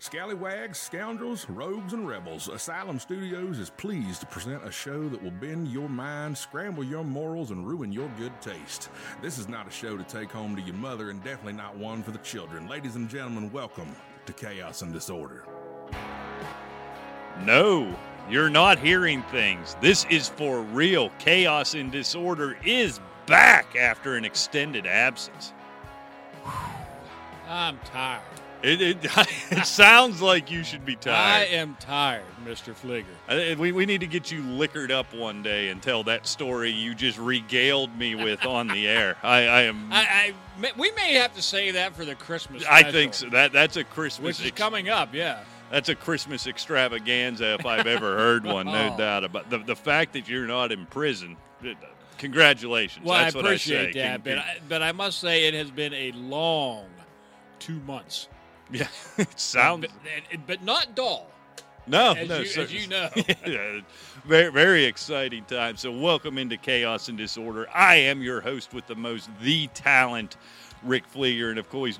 Scallywags, scoundrels, rogues, and rebels, Asylum Studios is pleased to present a show that will bend your mind, scramble your morals, and ruin your good taste. This is not a show to take home to your mother, and definitely not one for the children. Ladies and gentlemen, welcome to Chaos and Disorder. No, you're not hearing things. This is for real. Chaos and Disorder is back after an extended absence. I'm tired. It sounds like you should be I tired. am tired, Mr. Fligger. We need to get you liquored up one day and tell that story you just regaled me with on the air. We may have to say that for the Christmas I special, think so. That's a Christmas. which is coming up, yeah. That's a Christmas extravaganza if I've ever heard one, no Oh. doubt about the fact that you're not in prison. Congratulations. Well, That's I what appreciate I say. that, but I must say it has been a long 2 months. Yeah, it sounds. But not dull, No, as you know. Yeah, very, very exciting time. So welcome into Chaos and Disorder. I am your host with the most, the talent, Rick Flieger, and of course,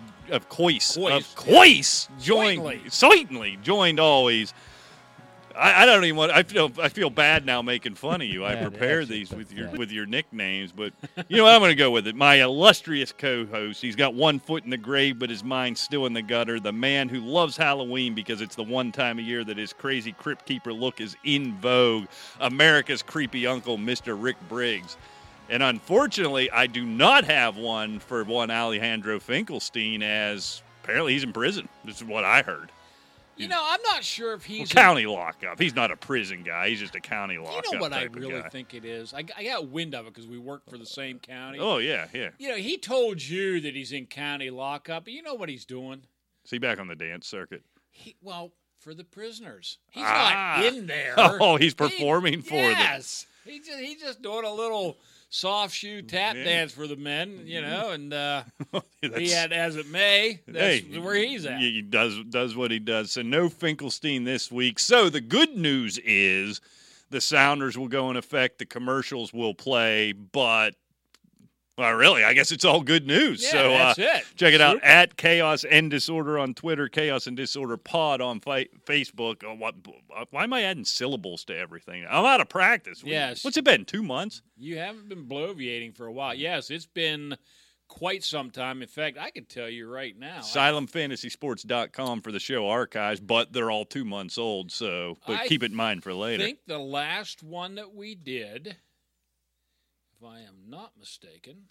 certainly joined always. I don't even want. I feel bad now making fun of you. I Yeah, prepared actually, these with that's your nicknames, but you know I'm going to go with it. My illustrious co-host. He's got one foot in the grave, but his mind's still in the gutter. The man who loves Halloween because it's the one time a year that his crazy crypt keeper look is in vogue. America's creepy uncle, Mr. Rick Briggs. And unfortunately, I do not have one for one Alejandro Finkelstein, as apparently he's in prison. This is what I heard. You know, I'm not sure if he's County lockup. He's not a prison guy. He's just a county lockup. You know what I type of really guy. think it is? I got wind of it because we work for the same county. Oh, yeah. You know, he told you that he's in county lockup, but you know what he's doing? Is he back on the dance circuit? Well, for the prisoners. He's Ah. not in there. Oh, he's performing for them. Yes. He's just doing a little soft shoe tap dance for the men, you know, and he had as it may. That's where he's at. He does what he does. So no Finkelstein this week. So the good news is the Sounders will go in effect. The commercials will play, but well, really, I guess it's all good news. Yeah, so that's it. Check it out Super. at Chaos and Disorder on Twitter, Chaos and Disorder Pod on Facebook. Why am I adding syllables to everything? I'm out of practice. Yes. What's it been, 2 months? You haven't been bloviating for a while. Yes, it's been quite some time. In fact, I can tell you right now. AsylumFantasySports.com for the show archives, but they're all 2 months old, so I keep it in mind for later. I think the last one that we did, if I am not mistaken,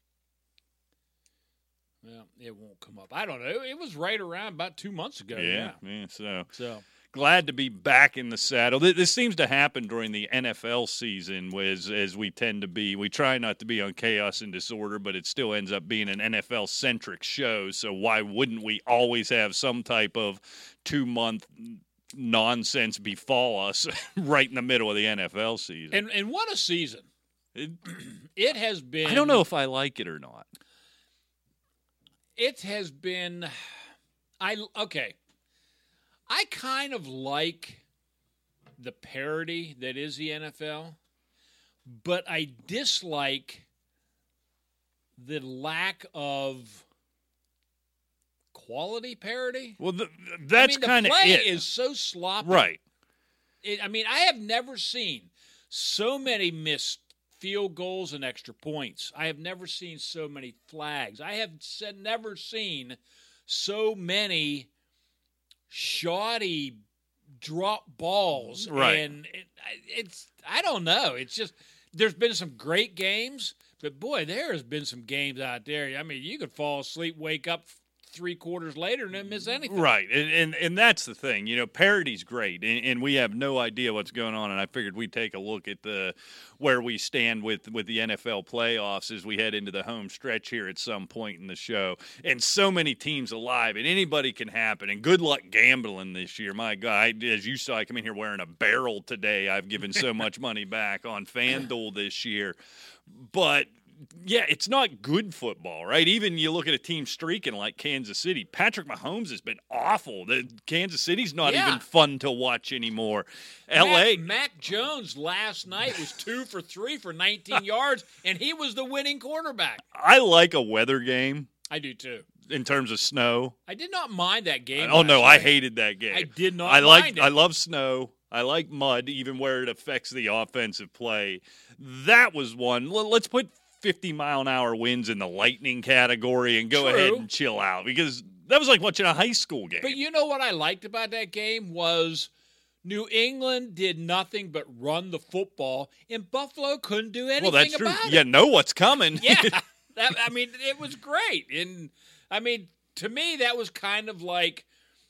well, it won't come up. I don't know. It was right around about 2 months ago. Yeah. So Glad to be back in the saddle. This seems to happen during the NFL season, as we tend to be. We try not to be on Chaos and Disorder, but it still ends up being an NFL-centric show, so why wouldn't we always have some type of 2-month nonsense befall us right in the middle of the NFL season? and what a season. It has been. I don't know if I like it or not. It has been. Okay. I kind of like the parody that is the NFL, but I dislike the lack of quality parody. Well, that's kind of the play it. is so sloppy. Right. I have never seen so many missed field goals and extra points. I have never seen so many flags. I have never seen so many shoddy drop balls. Right. And I don't know. It's just, there's been some great games, but boy, there has been some games out there. I mean, you could fall asleep, wake up 3 quarters later and not miss anything. Right, and that's the thing. You know, parody's great, and we have no idea what's going on, and I figured we'd take a look at where we stand with the NFL playoffs as we head into the home stretch here at some point in the show. And so many teams alive, and anybody can happen, and good luck gambling this year. My God, as you saw, I come in here wearing a barrel today. I've given so much money back on FanDuel this year. But yeah, it's not good football, right? Even you look at a team streaking like Kansas City. Patrick Mahomes has been awful. Kansas City's not even fun to watch anymore. L.A. Mac Jones last night was 2 for 3 for 19 yards, and he was the winning quarterback. I like a weather game. I do too. in terms of snow. I did not mind that game. Oh no, last I night. hated that game. I did not I mind it. I love snow. I like mud, even where it affects the offensive play. That was one. Let's put 50-mile-an-hour winds in the lightning category and go ahead and chill out, because that was like watching a high school game. But you know what I liked about that game was New England did nothing but run the football, and Buffalo couldn't do anything well, that's true. about it. You know what's coming. Yeah. I mean, it was great. And, I mean, to me, that was kind of like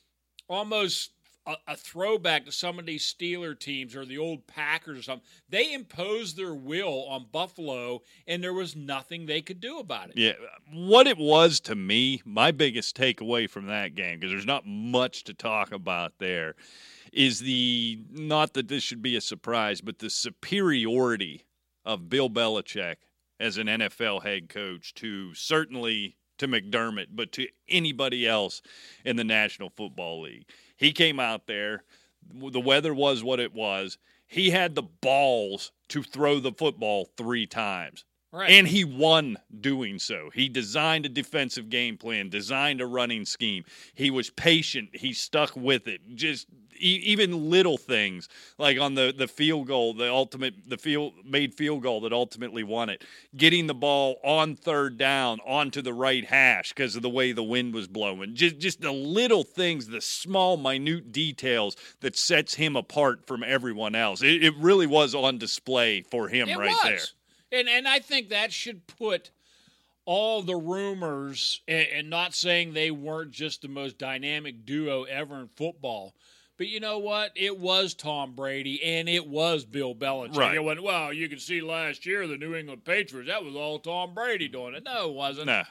almost a throwback to some of these Steeler teams or the old Packers or something. They imposed their will on Buffalo, and there was nothing they could do about it. Yeah, what it was to me, my biggest takeaway from that game, because there's not much to talk about there, is not that this should be a surprise, but the superiority of Bill Belichick as an NFL head coach to McDermott, but to anybody else in the National Football League. He came out there. The weather was what it was. He had the balls to throw the football 3 times. Right. And he won doing so. He designed a defensive game plan, designed a running scheme. He was patient. He stuck with it. Just even little things like on the field goal, made field goal that ultimately won it. Getting the ball on 3rd down onto the right hash because of the way the wind was blowing. Just the little things, the small, minute details that sets him apart from everyone else. It really was on display for him there. And I think that should put all the rumors, and not saying they weren't just the most dynamic duo ever in football, but you know what? It was Tom Brady and it was Bill Belichick. Right. It went, well, you can see last year the New England Patriots, that was all Tom Brady doing it. No, it wasn't. No.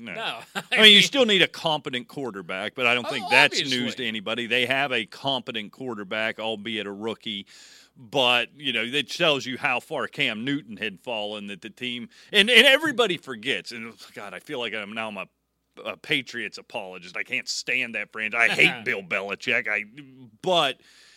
I mean, you still need a competent quarterback, but I don't think that's obviously news to anybody. They have a competent quarterback, albeit a rookie. But, it tells you how far Cam Newton had fallen, that the team – and everybody forgets. And, God, I feel like I'm a Patriots apologist. I can't stand that franchise. I hate Bill Belichick. But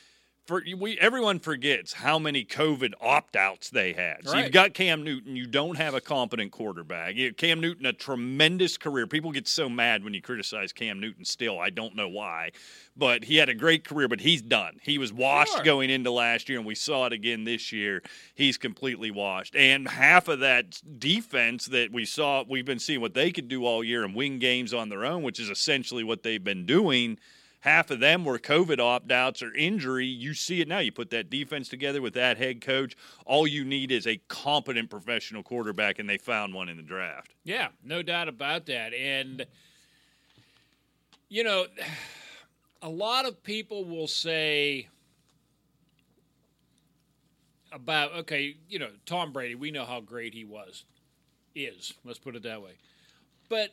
everyone forgets how many COVID opt-outs they had. So you've got Cam Newton. You don't have a competent quarterback. Cam Newton, a tremendous career. People get so mad when you criticize Cam Newton still. I don't know why. But he had a great career, but he's done. He was washed going into last year, and we saw it again this year. He's completely washed. And half of that defense that we've been seeing what they could do all year and win games on their own, which is essentially what they've been doing. Half of them were COVID opt-outs or injury. You see it now. You put that defense together with that head coach. All you need is a competent professional quarterback, and they found one in the draft. Yeah, no doubt about that. And, a lot of people will say about, Tom Brady, we know how great he is. Let's put it that way. But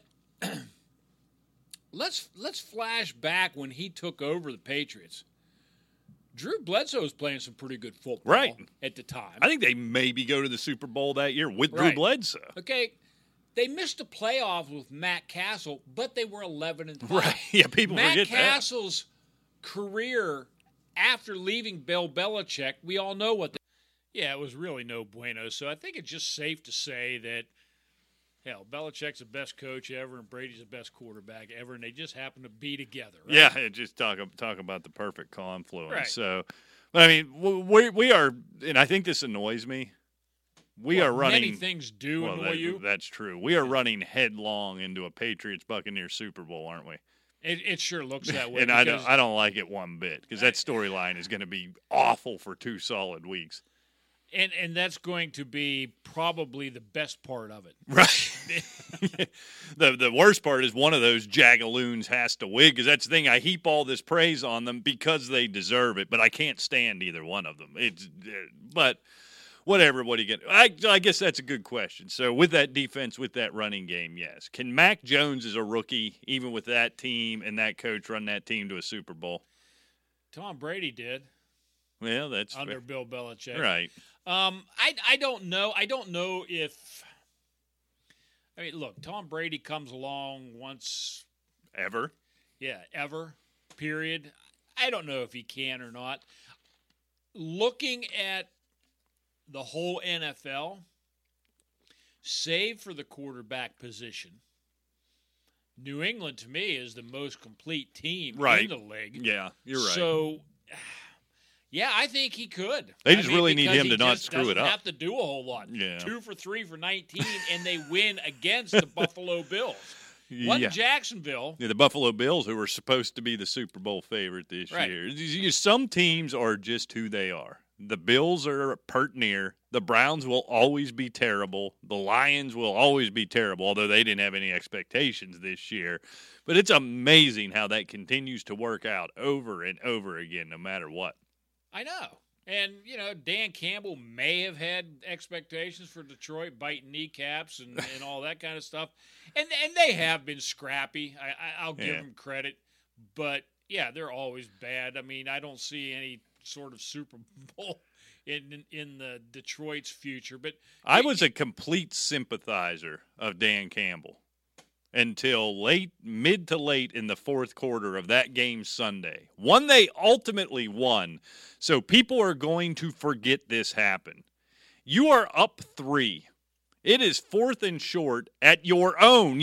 let's flash back when he took over the Patriots. Drew Bledsoe was playing some pretty good football at the time. I think they maybe go to the Super Bowl that year with Drew Bledsoe. Okay. They missed the playoffs with Matt Castle, but they were 11-5. Right. Yeah, people forget that. Matt Castle's career after leaving Bill Belichick, we all know what it was really no bueno. So I think it's just safe to say that, hell, Belichick's the best coach ever and Brady's the best quarterback ever, and they just happen to be together. Right? Yeah, just talk about the perfect confluence. Right. So, but I mean, we are, and I think this annoys me. We are running. Many things do annoy you. That's true. We are running headlong into a Patriots-Buccaneers Super Bowl, aren't we? It sure looks that way. And I don't like it one bit, because that storyline is going to be awful for 2 solid weeks. And that's going to be probably the best part of it. Right. The worst part is one of those jagaloons has to win, because that's the thing. I heap all this praise on them because they deserve it, but I can't stand either one of them. But whatever, what do you get? I guess that's a good question. So with that defense, with that running game, yes. Can Mac Jones as a rookie, even with that team and that coach, run that team to a Super Bowl? Tom Brady did. Well, that's under fair. Bill Belichick. Right. I don't know. I don't know if – I mean, look, Tom Brady comes along once – Ever. Yeah, ever, period. I don't know if he can or not. Looking at the whole NFL, save for the quarterback position, New England, to me, is the most complete team Right. in the league. Yeah, you're right. So, yeah, I think he could. They just really need him to not just screw it up. Have to do a whole lot. Yeah. 2 for 3 for 19, and they win against the Buffalo Bills. One Yeah. Jacksonville. Yeah, the Buffalo Bills, who were supposed to be the Super Bowl favorite this Right. year. Some teams are just who they are. The Bills are pert near. The Browns will always be terrible. The Lions will always be terrible, although they didn't have any expectations this year. But it's amazing how that continues to work out over and over again, no matter what. I know. And, Dan Campbell may have had expectations for Detroit, biting kneecaps and all that kind of stuff. And they have been scrappy. I'll give them credit. But, yeah, they're always bad. I mean, I don't see any sort of Super Bowl in the Detroit's future. But I was a complete sympathizer of Dan Campbell until mid to late in the fourth quarter of that game Sunday. One they ultimately won, so people are going to forget this happened. You are up 3. It is 4th and short at your own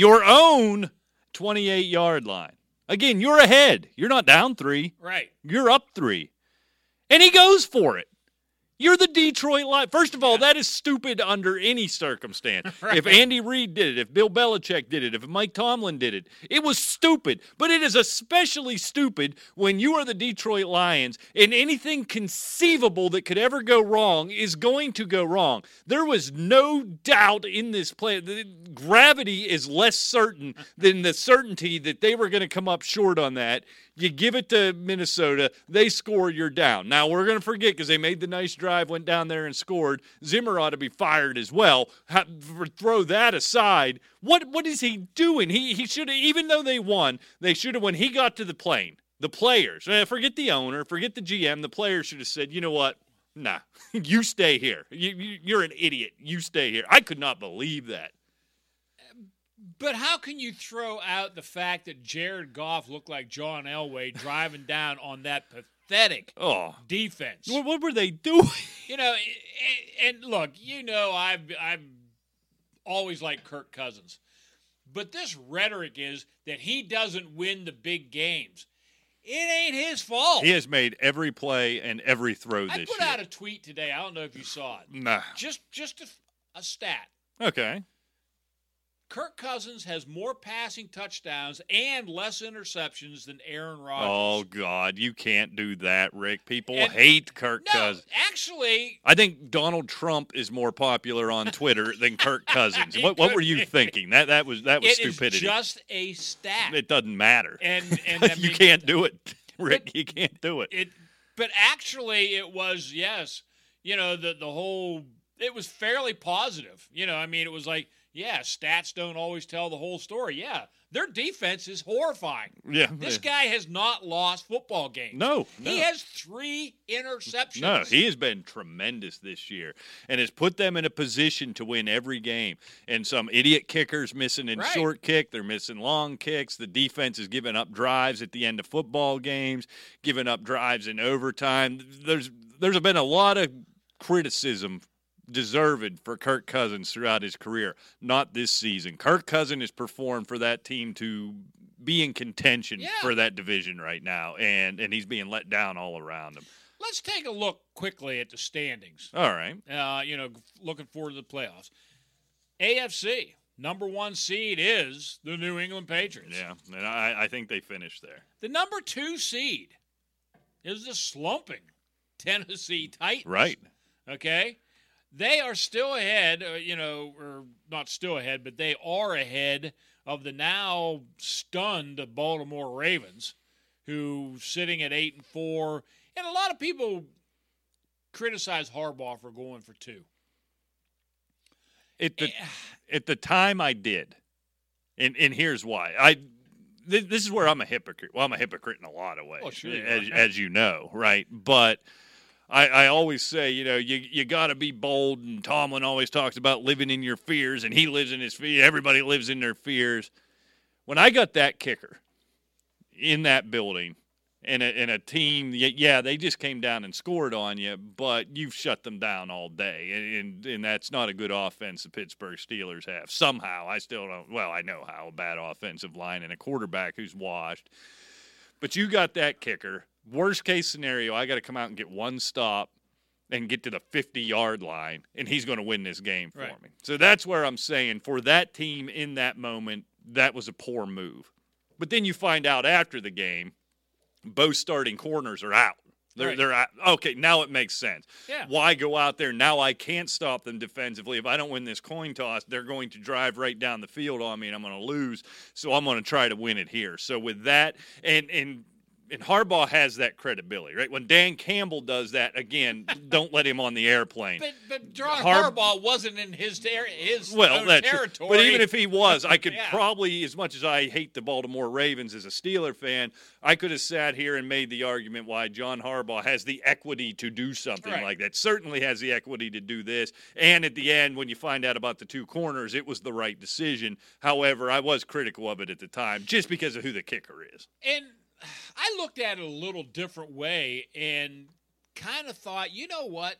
28-yard line. Again, you're ahead. You're not down 3. Right. You're up 3. And he goes for it. You're the Detroit Lions. First of all, that is stupid under any circumstance. Right. If Andy Reid did it, if Bill Belichick did it, if Mike Tomlin did it, it was stupid. But it is especially stupid when you are the Detroit Lions and anything conceivable that could ever go wrong is going to go wrong. There was no doubt in this play. Gravity is less certain than the certainty that they were going to come up short on that. You give it to Minnesota, they score, you're down. Now, we're going to forget because they made the nice drive, went down there and scored. Zimmer ought to be fired as well. Throw that aside. What is he doing? He should have, even though they won, they should have, when he got to the plane, the players, forget the owner, forget the GM, the players should have said, you know what? Nah, you stay here. You're an idiot. You stay here. I could not believe that. But how can you throw out the fact that Jared Goff looked like John Elway driving down on that pathetic defense? What were they doing? And look, I've always liked Kirk Cousins. But this rhetoric is that he doesn't win the big games. It ain't his fault. He has made every play and every throw this year. I put out a tweet today. I don't know if you saw it. Nah. Just a stat. Okay. Kirk Cousins has more passing touchdowns and less interceptions than Aaron Rodgers. Oh, God, you can't do that, Rick. People hate Kirk Cousins. Actually, I think Donald Trump is more popular on Twitter than Kirk Cousins. What were you thinking? That was stupidity. It is just a stat. It doesn't matter. And you can't do it, Rick. You can't do it. But actually, it was, yes, the whole, it was fairly positive. It was like, yeah, stats don't always tell the whole story. Yeah, their defense is horrifying. Yeah. This guy has not lost football games. No. He has 3 interceptions. No, he has been tremendous this year and has put them in a position to win every game. And some idiot kickers missing in short kick. They're missing long kicks. The defense is giving up drives at the end of football games, giving up drives in overtime. There's been a lot of criticism deserved for Kirk Cousins throughout his career. Not this season. Kirk Cousins has performed for that team to be in contention for that division right now, and he's being let down all around him. Let's take a look quickly at the standings. All right. Looking forward to the playoffs. AFC, number 1 seed is the New England Patriots. Yeah, and I think they finished there. The number 2 seed is the slumping Tennessee Titans. Right. Okay? They are still ahead, or not still ahead, but they are ahead of the now stunned Baltimore Ravens, who sitting at 8-4. And a lot of people criticize Harbaugh for going for 2. At the time I did, and here's why. This is where I'm a hypocrite. Well, I'm a hypocrite in a lot of ways, as you know, right? But I always say, you got to be bold, and Tomlin always talks about living in your fears, and he lives in his fears. Everybody lives in their fears. When I got that kicker in that building, And a team, yeah, they just came down and scored on you, but you've shut them down all day. And that's not a good offense the Pittsburgh Steelers have. Somehow, I still don't, well, I know how, a bad offensive line and a quarterback who's washed. But you got that kicker. Worst case scenario, I got to come out and get one stop and get to the 50-yard line, and he's going to win this game for me. So that's where I'm saying for that team in that moment, that was a poor move. But then you find out after the game, both starting corners are out. They're out. Okay, now it makes sense. Yeah. Why go out there? Now I can't stop them defensively. If I don't win this coin toss, they're going to drive right down the field on me, and I'm going to lose. So I'm going to try to win it here. So with that, and Harbaugh has that credibility, right? When Dan Campbell does that, again, don't let him on the airplane. But Harbaugh wasn't in his own territory. But even if he was, I could probably, as much as I hate the Baltimore Ravens as a Steeler fan, I could have sat here and made the argument why John Harbaugh has the equity to do something like that. Certainly has the equity to do this. And at the end, when you find out about the two corners, it was the right decision. However, I was critical of it at the time just because of who the kicker is. And I looked at it a little different way and kind of thought, you know what?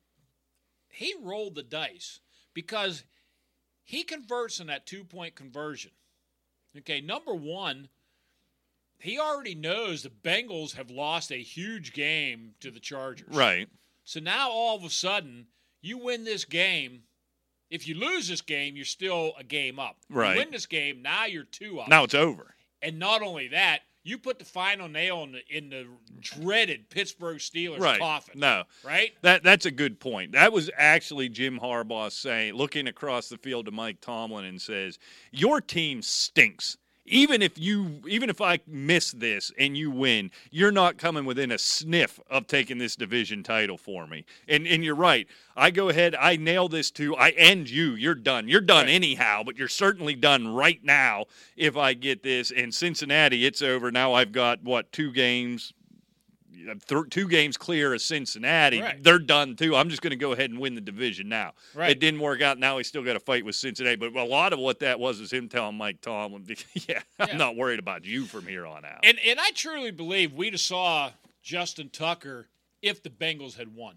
He rolled the dice because he converts in that 2-point conversion. Okay, number one, he already knows the Bengals have lost a huge game to the Chargers. Right. So now all of a sudden, you win this game. If you lose this game, you're still a game up. Right. You win this game, now you're 2 up. Now it's over. And not only that, you put the final nail in the dreaded Pittsburgh Steelers coffin. No. Right? That's a good point. That was actually Jim Harbaugh saying, looking across the field to Mike Tomlin and says, your team stinks. Even if I miss this and you win, you're not coming within a sniff of taking this division title for me. And you're right. I go ahead, I nail this too. I end you. You're done. You're done anyhow, but you're certainly done right now if I get this. And Cincinnati, it's over. Now I've got, 2 games? 2 games clear of Cincinnati. Right. They're done too. I'm just going to go ahead and win the division now. Right. It didn't work out. Now he's still got to fight with Cincinnati. But a lot of what that was him telling Mike Tomlin, I'm not worried about you from here on out. And I truly believe we'd have saw Justin Tucker if the Bengals had won.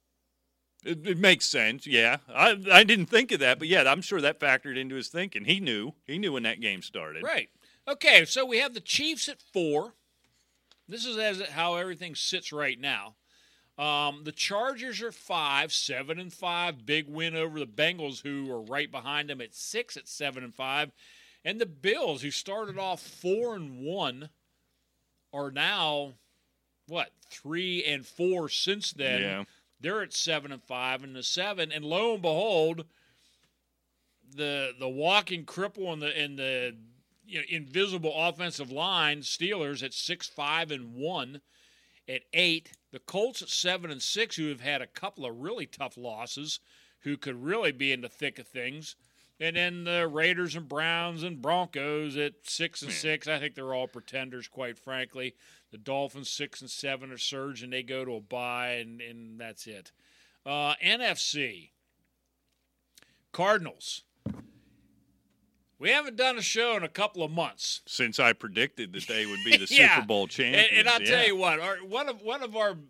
It makes sense, yeah. I didn't think of that, but yeah, I'm sure that factored into his thinking. He knew when that game started. Right. Okay, so we have the Chiefs at 4. This is how everything sits right now. The Chargers are 5, 7-5, big win over the Bengals, who are right behind them at 6 at 7-5, and the Bills, who started off 4-1, are now 3-4 since then. Yeah. They're at 7-5 and the 7, and lo and behold, the walking cripple and the invisible offensive line, Steelers at 6-5-1 at 8. The Colts at 7-6, who have had a couple of really tough losses, who could really be in the thick of things. And then the Raiders and Browns and Broncos at 6-6. I think they're all pretenders, quite frankly. The Dolphins 6-7 are surging. They go to a bye, and that's it. NFC. Cardinals. We haven't done a show in a couple of months. Since I predicted that they would be the Super Bowl champions. And I'll tell you what, one of our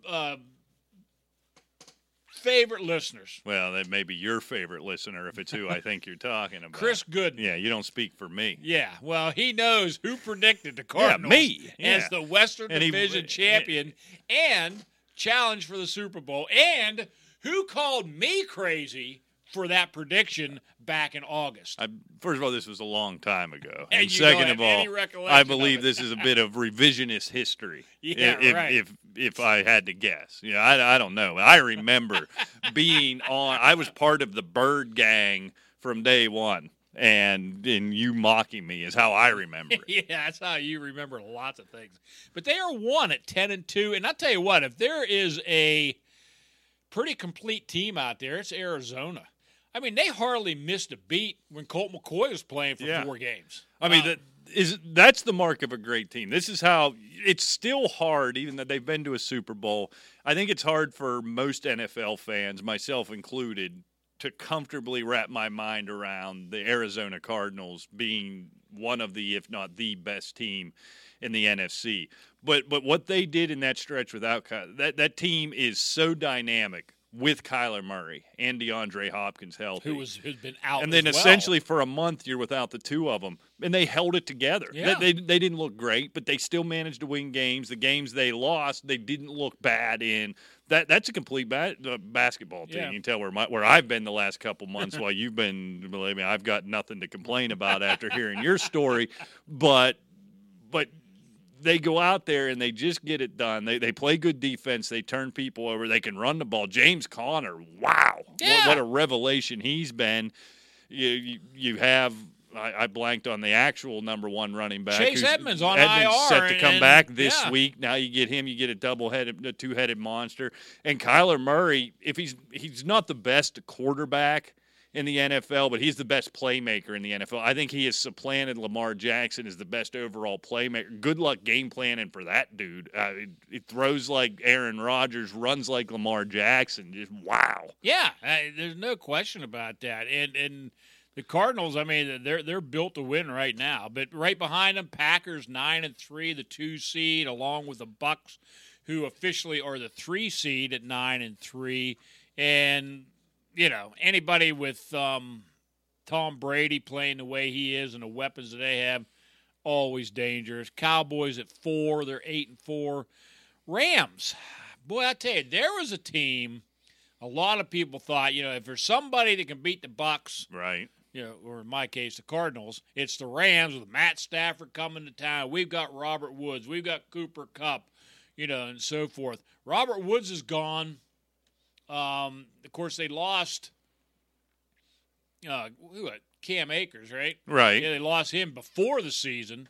favorite listeners. Well, that may be your favorite listener if it's who I think you're talking about. Chris Gooden. Yeah, you don't speak for me. Yeah, well, he knows who predicted the Cardinals as the Western Division champion and challenge for the Super Bowl, and who called me crazy for that prediction back in August. First of all, this was a long time ago. And and second of all, I believe of this is a bit of revisionist history. Right. If I had to guess. I don't know. I remember being on – I was part of the Bird Gang from day one, and you mocking me is how I remember it. Yeah, that's how you remember lots of things. But they are 1 at 10-2, and I'll tell you what, if there is a pretty complete team out there, it's Arizona. I mean, they hardly missed a beat when Colt McCoy was playing for 4 games. I mean, that's the mark of a great team. This is how it's still hard, even though they've been to a Super Bowl. I think it's hard for most NFL fans, myself included, to comfortably wrap my mind around the Arizona Cardinals being one of the, if not the best team in the NFC. But what they did in that stretch without that team is so dynamic with Kyler Murray and DeAndre Hopkins healthy, who's been out, and then as well. essentially for a month you're without the two of them, and they held it together. Yeah. They didn't look great, but they still managed to win games. The games they lost, they didn't look bad in. That's a complete basketball team. Yeah. You can tell where I've been the last couple months while you've been. Believe me, I've got nothing to complain about after hearing your story, but they go out there and they just get it done. They play good defense. They turn people over. They can run the ball. James Conner, wow. Yeah. What a revelation he's been. You have – I blanked on the actual number one running back. Chase Edmonds on IR. Set to come back this yeah. week. Now you get him. You get a two-headed monster. And Kyler Murray, if he's not the best quarterback – in the NFL, but he's the best playmaker in the NFL. I think he has supplanted Lamar Jackson as the best overall playmaker. Good luck game planning for that dude. It throws like Aaron Rodgers, runs like Lamar Jackson. Just wow. Yeah, there's no question about that. And the Cardinals, I mean, they're built to win right now. But right behind them, Packers 9-3, the 2 seed, along with the Bucs, who officially are the 3 seed at 9-3, and anybody with Tom Brady playing the way he is and the weapons that they have, always dangerous. Cowboys at 4, they're 8-4. Rams, boy, I tell you, there was a team. A lot of people thought, if there's somebody that can beat the Bucs, right? Or in my case, the Cardinals, it's the Rams with Matt Stafford coming to town. We've got Robert Woods, we've got Cooper Kupp, and so forth. Robert Woods is gone. Of course, they lost Cam Akers, right? Right. Yeah, they lost him before the season.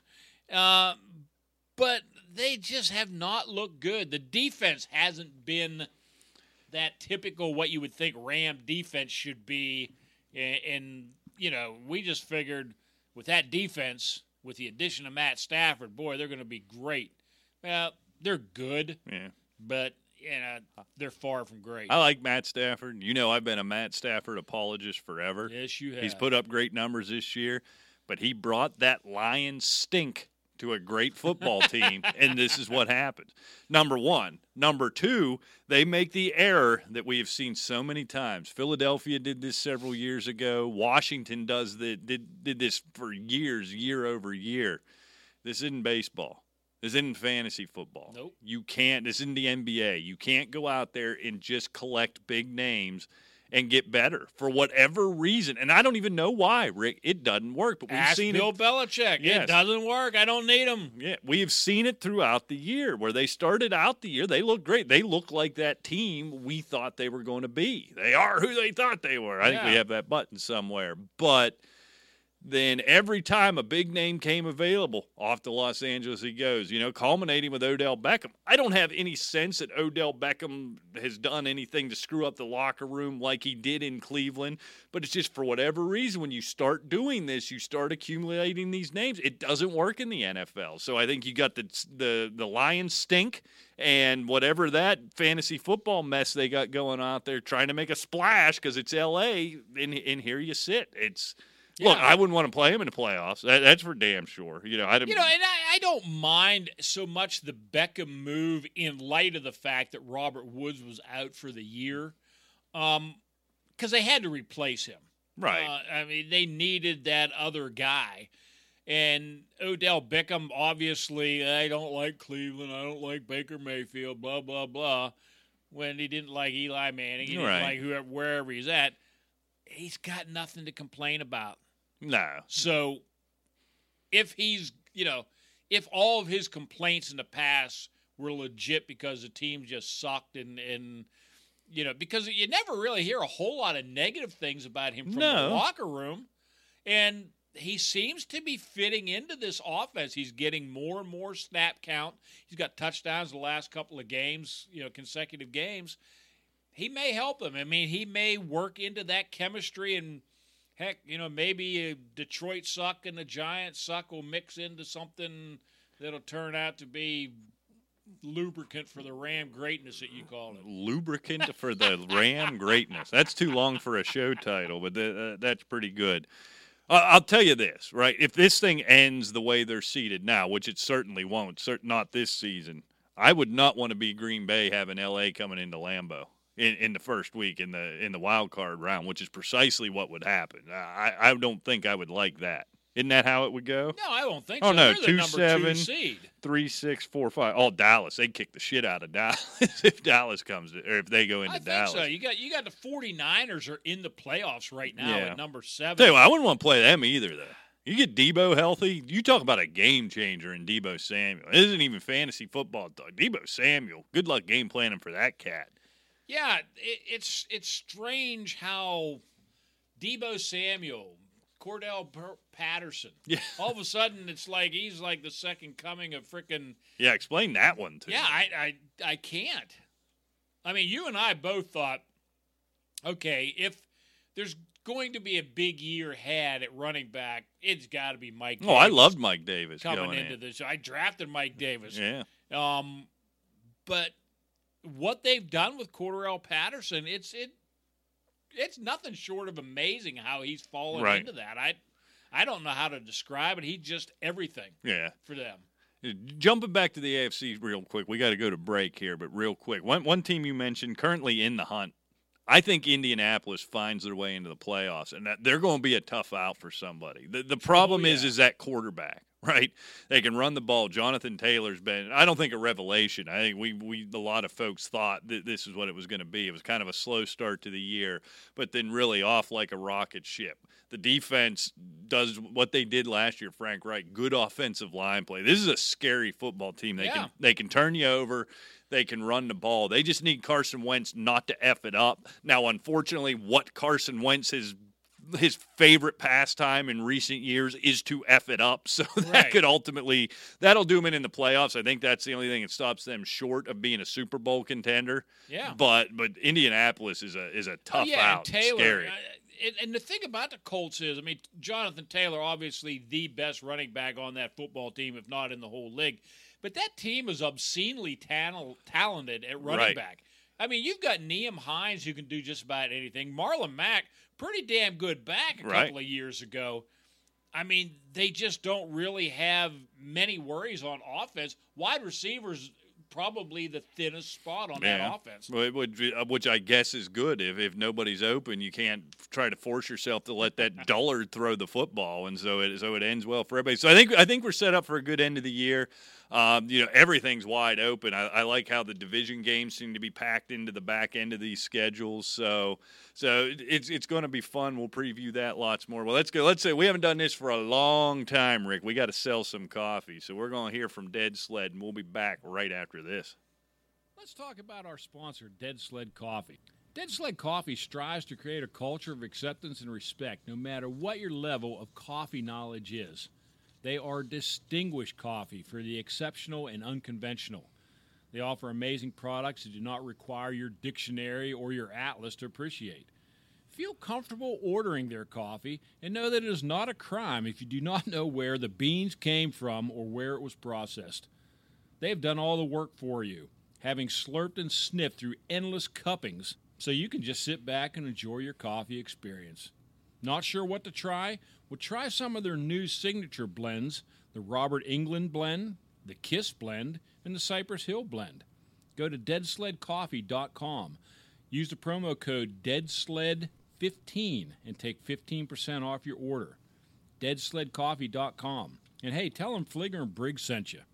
But they just have not looked good. The defense hasn't been that typical what you would think Ram defense should be. And we just figured with that defense, with the addition of Matt Stafford, boy, they're going to be great. Well, they're good. Yeah. But they're far from great. I like Matt Stafford. I've been a Matt Stafford apologist forever. Yes, you have. He's put up great numbers this year, but he brought that Lions stink to a great football team, and this is what happens. Number one. Number two, they make the error that we have seen so many times. Philadelphia did this several years ago. Washington did this for years, year over year. This isn't baseball. This isn't fantasy football. Nope. You can't. This isn't the NBA. You can't go out there and just collect big names and get better for whatever reason. And I don't even know why, Rick. It doesn't work. But we've seen Bill it. Belichick. Yes. It doesn't work. I don't need him. Yeah, we have seen it throughout the year where they started out the year. They look great. They look like that team we thought they were going to be. They are who they thought they were. I think we have that button somewhere. But then every time a big name came available, off to Los Angeles he goes, culminating with Odell Beckham. I don't have any sense that Odell Beckham has done anything to screw up the locker room like he did in Cleveland, but it's just for whatever reason, when you start doing this, you start accumulating these names. It doesn't work in the NFL. So I think you got the Lions stink and whatever that fantasy football mess they got going out there trying to make a splash because it's L.A., and here you sit. Look, I wouldn't want to play him in the playoffs. That's for damn sure. And I don't mind so much the Beckham move in light of the fact that Robert Woods was out for the year, because they had to replace him. Right. They needed that other guy. And Odell Beckham, obviously, I don't like Cleveland. I don't like Baker Mayfield, blah, blah, blah. When he didn't like Eli Manning, he didn't like wherever he's at. He's got nothing to complain about. No. So if he's, if all of his complaints in the past were legit because the team just sucked and because you never really hear a whole lot of negative things about him from the locker room. And he seems to be fitting into this offense. He's getting more and more snap count. He's got touchdowns the last couple of games, consecutive games. He may help them. He may work into that chemistry, and heck, maybe Detroit suck and the Giants suck will mix into something that'll turn out to be lubricant for the Ram greatness that you call it. Lubricant for the Ram greatness. That's too long for a show title, but that's pretty good. I'll tell you this, right? If this thing ends the way they're seated now, which it certainly won't, not this season, I would not want to be Green Bay having L.A. coming into Lambeau in the first week in the wild card round, which is precisely what would happen. I don't think I would like that. Isn't that how it would go? No, I don't think so. Oh, no, They're the 2-7 seed. 3, 6, 4, 5. All Dallas. They'd kick the shit out of Dallas if Dallas comes or if they go into Dallas. I think so. You got the 49ers are in the playoffs right now at number 7. Tell you what, I wouldn't want to play them either, though. You get Debo healthy, you talk about a game changer in Debo Samuel. It isn't even fantasy football. Debo Samuel, good luck game planning for that cat. Yeah, it's strange how Debo Samuel, Cordell Patterson. Yeah. All of a sudden, it's like he's like the second coming of frickin'. Yeah, explain that one too. Yeah, I can't. I mean, you and I both thought, okay, if there's going to be a big year ahead at running back, it's got to be Mike Davis. Oh, I loved Mike Davis coming into this. I drafted Mike Davis. Yeah. But what they've done with Cordell Patterson, it's nothing short of amazing how he's fallen into that. I don't know how to describe it. He's just everything for them. Jumping back to the AFC real quick, we got to go to break here, but real quick. One team you mentioned currently in the hunt, I think Indianapolis finds their way into the playoffs, and that they're going to be a tough out for somebody. The problem is that quarterback, right? They can run the ball. Jonathan Taylor's been, I don't think, a revelation. I think we a lot of folks thought that this is what it was going to be. It was kind of a slow start to the year, but then really off like a rocket ship. The defense does what they did last year, Frank Reich, good offensive line play. This is a scary football team. They can turn you over. They can run the ball. They just need Carson Wentz not to F it up. Now, unfortunately, what Carson Wentz his favorite pastime in recent years is to F it up. So that could ultimately – that'll do him in the playoffs. I think that's the only thing that stops them short of being a Super Bowl contender. Yeah. But Indianapolis is a tough out. Taylor, scary. And the thing about the Colts is, I mean, Jonathan Taylor, obviously the best running back on that football team, if not in the whole league. But that team is obscenely talented at running back. I mean, you've got Nyheim Hines who can do just about anything. Marlon Mack, pretty damn good back a couple of years ago. I mean, they just don't really have many worries on offense. Wide receivers probably the thinnest spot on that offense. Which I guess is good. If nobody's open, you can't try to force yourself to let that dullard throw the football, and so it ends well for everybody. So I think we're set up for a good end of the year. Everything's wide open. I like how the division games seem to be packed into the back end of these schedules. So it's going to be fun. We'll preview that lots more. Well, let's go. Let's say we haven't done this for a long time, Rick. We got to sell some coffee. So we're going to hear from Dead Sled, and we'll be back right after this. Let's talk about our sponsor, Dead Sled Coffee. Dead Sled Coffee strives to create a culture of acceptance and respect, no matter what your level of coffee knowledge is. They are distinguished coffee for the exceptional and unconventional. They offer amazing products that do not require your dictionary or your atlas to appreciate. Feel comfortable ordering their coffee and know that it is not a crime if you do not know where the beans came from or where it was processed. They have done all the work for you, having slurped and sniffed through endless cuppings, so you can just sit back and enjoy your coffee experience. Not sure what to try? Well, try some of their new signature blends, the Robert England blend, the Kiss blend, and the Cypress Hill blend. Go to deadsledcoffee.com. Use the promo code DEADSLED15 and take 15% off your order. deadsledcoffee.com. And hey, tell them Fligger and Briggs sent you.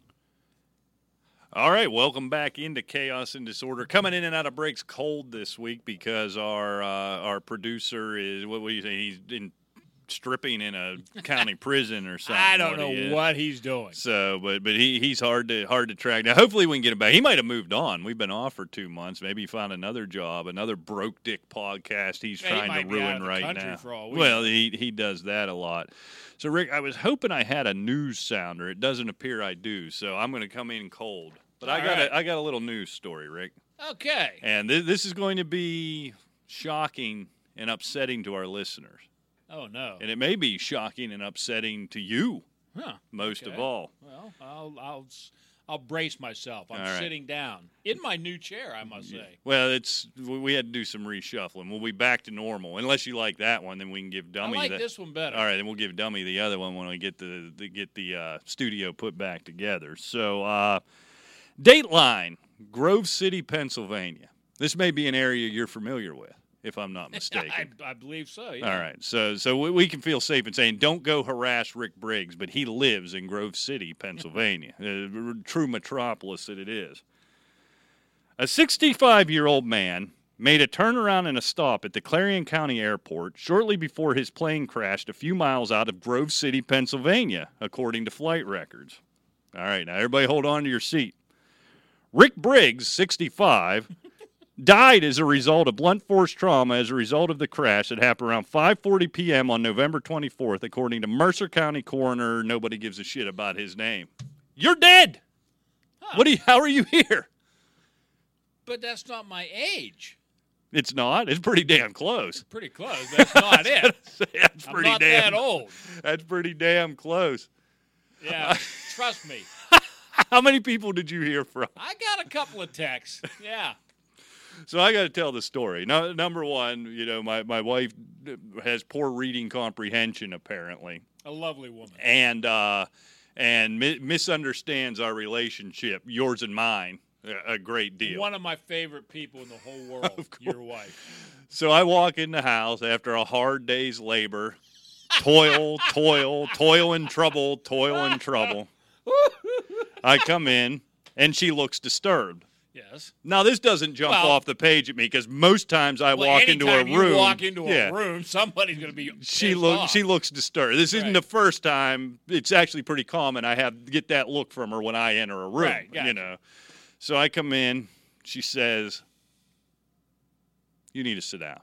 All right, welcome back into Chaos and Disorder. Coming in and out of breaks cold this week because our producer is, what would you say, he's stripping in a county prison or something. I don't know what he's doing. So, but he's hard to track. Now, hopefully we can get him back. He might have moved on. We've been off for 2 months. Maybe he found another job, another broke dick podcast he's trying to ruin right now. Well, he does that a lot. So, Rick, I was hoping I had a news sounder. It doesn't appear I do, so I'm going to come in cold. But I got a little news story, Rick. Okay. And this is going to be shocking and upsetting to our listeners. Oh, no. And it may be shocking and upsetting to you most of all. Well, I'll brace myself. I'm sitting down in my new chair, I must say. Well, we had to do some reshuffling. We'll be back to normal. Unless you like that one, then we can give Dummy. I like this one better. All right, then we'll give Dummy the other one when we get the studio put back together. So, Dateline, Grove City, Pennsylvania. This may be an area you're familiar with, if I'm not mistaken. I believe so, yeah. All right, so we can feel safe in saying don't go harass Rick Briggs, but he lives in Grove City, Pennsylvania, a true metropolis that it is. A 65-year-old man made a turnaround and a stop at the Clarion County Airport shortly before his plane crashed a few miles out of Grove City, Pennsylvania, according to flight records. All right, now everybody hold on to your seat. Rick Briggs, 65, died as a result of blunt force trauma as a result of the crash that happened around 5:40 p.m. on November 24th, according to Mercer County coroner. Nobody gives a shit about his name. You're dead. Huh. How are you here? But that's not my age. It's not. It's pretty damn close. Pretty close. That's not it. That's I'm not that old. That's pretty damn close. Yeah, trust me. How many people did you hear from? I got a couple of texts. Yeah. So I got to tell the story. Now, number one, my wife has poor reading comprehension, apparently. A lovely woman. And misunderstands our relationship, yours and mine, a great deal. One of my favorite people in the whole world, your wife. So I walk in the house after a hard day's labor. Toil and trouble. I come in, and she looks disturbed. Yes. Now, this doesn't jump off the page at me because most times I walk into a room. You walk into a room, somebody's going to be She looks disturbed. This isn't the first time. It's actually pretty common. I get that look from her when I enter a room. Right, gotcha. So I come in. She says, "You need to sit down."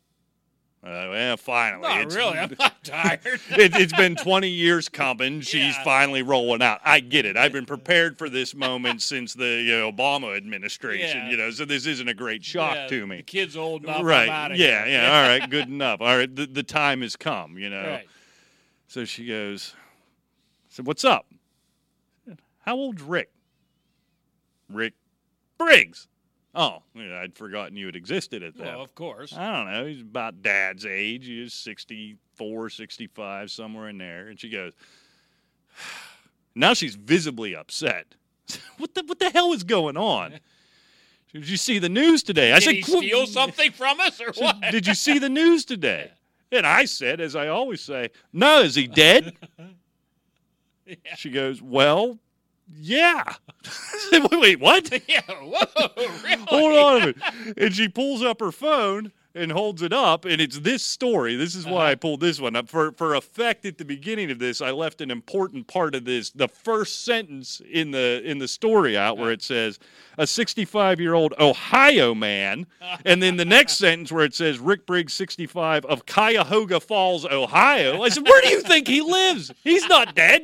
Well, finally. Not really. I'm not tired. It's been 20 years coming. She's finally rolling out. I get it. I've been prepared for this moment since the Obama administration. So this isn't a great shock to me. The kid's old enough. Right. I'm out of here. All right. Good enough. All right. The time has come, Right. So she goes, "So what's up? How old's Rick?" "Rick Briggs." "Oh, I'd forgotten you had existed at that." Well, of course. "I don't know. He's about Dad's age. He was 64, 65, somewhere in there." And she goes, now she's visibly upset. What the hell is going on? Did you see the news today? Did he steal something from us or what? Did you see the news today? And I said, as I always say, "No, is he dead?" Yeah. She goes, "Well, yeah." Wait, what? Yeah, whoa, really? Hold on a minute. And she pulls up her phone and holds it up, and it's this story. This is why I pulled this one up. For effect at the beginning of this, I left an important part of this, the first sentence in the story out where it says, "A 65-year-old Ohio man," and then the next sentence where it says, "Rick Briggs, 65, of Cuyahoga Falls, Ohio." I said, where do you think he lives? He's not dead.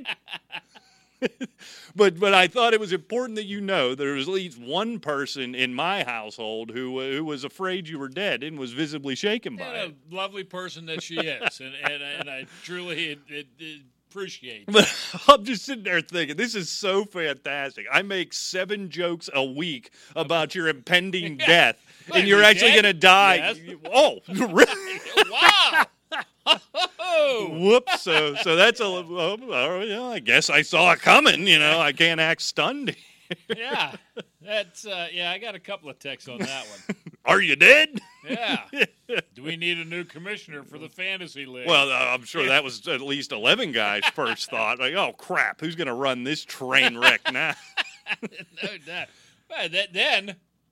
But I thought it was important that there was at least one person in my household who was afraid you were dead and was visibly shaken by it. A lovely person that she is, and I truly appreciate it. But I'm just sitting there thinking, this is so fantastic. I make 7 jokes a week about your impending death, and you're actually going to die. Yes. Oh, really? Wow. Whoops! So that's I guess I saw it coming. I can't act stunned. Yeah, that's I got a couple of texts on that one. Are you dead? Yeah. Do we need a new commissioner for the fantasy league? Well, I'm sure that was at least 11 guys' first thought. Like, oh crap, who's going to run this train wreck now? No doubt. Well, then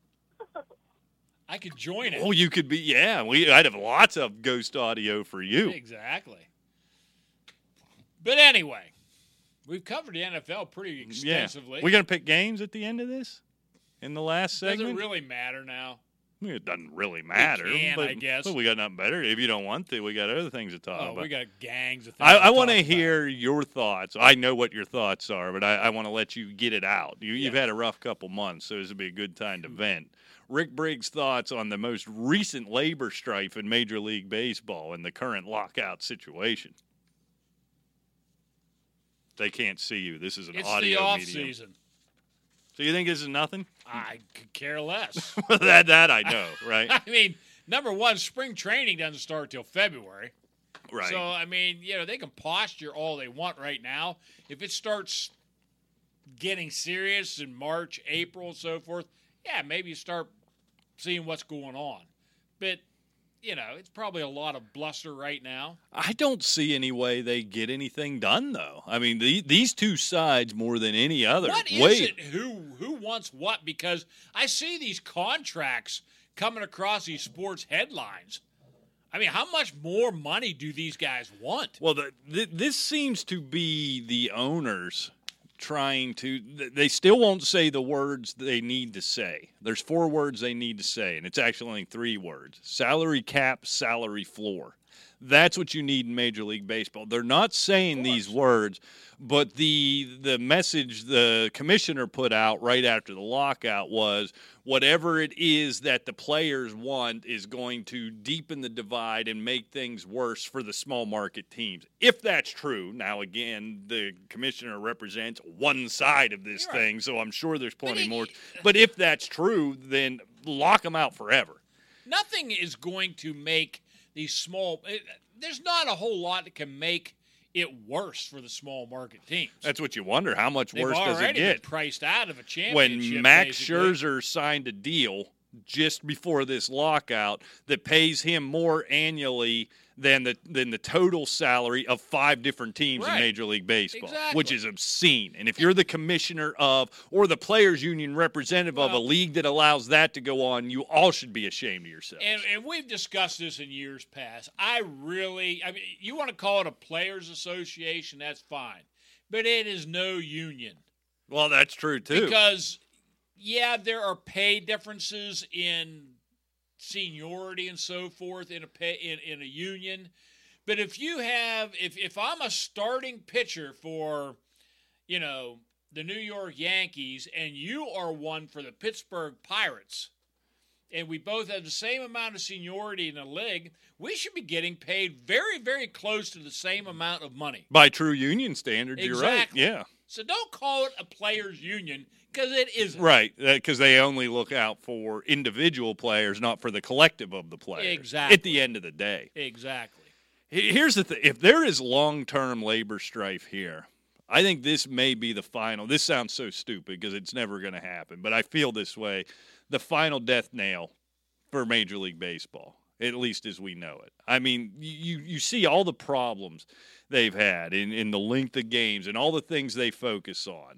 I could join it. Oh, you could be. Yeah, I'd have lots of ghost audio for you. Exactly. But anyway, we've covered the NFL pretty extensively. Yeah. We're going to pick games at the end of this? In the last segment? Does it really matter now? It doesn't really matter. I guess. But we got nothing better. If you don't want to, we got other things to talk about. We got gangs of things I want to hear your thoughts. I know what your thoughts are, but I want to let you get it out. You've had a rough couple months, so this would be a good time to vent. Rick Briggs' thoughts on the most recent labor strife in Major League Baseball and the current lockout situation. They can't see you. This is an audio medium. It's the off season. So you think this is nothing? I could care less. that I know, right? I mean, number one, spring training doesn't start till February. Right. So, I mean, they can posture all they want right now. If it starts getting serious in March, April, and so forth, yeah, maybe you start seeing what's going on. But, it's probably a lot of bluster right now. I don't see any way they get anything done, though. I mean, these two sides, more than any other. What is it? Who wants what? Because I see these contracts coming across these sports headlines. I mean, how much more money do these guys want? Well, this seems to be the owners trying to – they still won't say the words they need to say. There's 4 words they need to say, and it's actually only 3 words. Salary cap, salary floor. That's what you need in Major League Baseball. They're not saying these words, but the message the commissioner put out right after the lockout was whatever it is that the players want is going to deepen the divide and make things worse for the small market teams. If that's true, now again, the commissioner represents one side of this thing, so I'm sure there's plenty more. But if that's true, then lock them out forever. Nothing is going to make these small – there's not a whole lot that can make it worse for the small market teams. That's what you wonder. How much worse does it already get? Been priced out of a championship. When Max Scherzer signed a deal just before this lockout that pays him more annually than the total salary of 5 different teams in Major League Baseball, which is obscene. And if you're the commissioner of or the players union representative of a league that allows that to go on, you all should be ashamed of yourselves. And we've discussed this in years past. I mean, you want to call it a players association, that's fine. But it is no union. Well, that's true, too. Because, there are pay differences in seniority and so forth in a union, but if I'm a starting pitcher for the New York Yankees and you are one for the Pittsburgh Pirates, and we both have the same amount of seniority in the league, we should be getting paid very, very close to the same amount of money by true union standards. Exactly. You're right. Yeah. So don't call it a players' union because it isn't. Right, because they only look out for individual players, not for the collective of the players. Exactly. At the end of the day. Exactly. Here's the thing. If there is long-term labor strife here, I think this may be the final. This sounds so stupid because it's never going to happen, but I feel this way. The final death nail for Major League Baseball, at least as we know it. I mean, you see all the problems they've had in the length of games and all the things they focus on,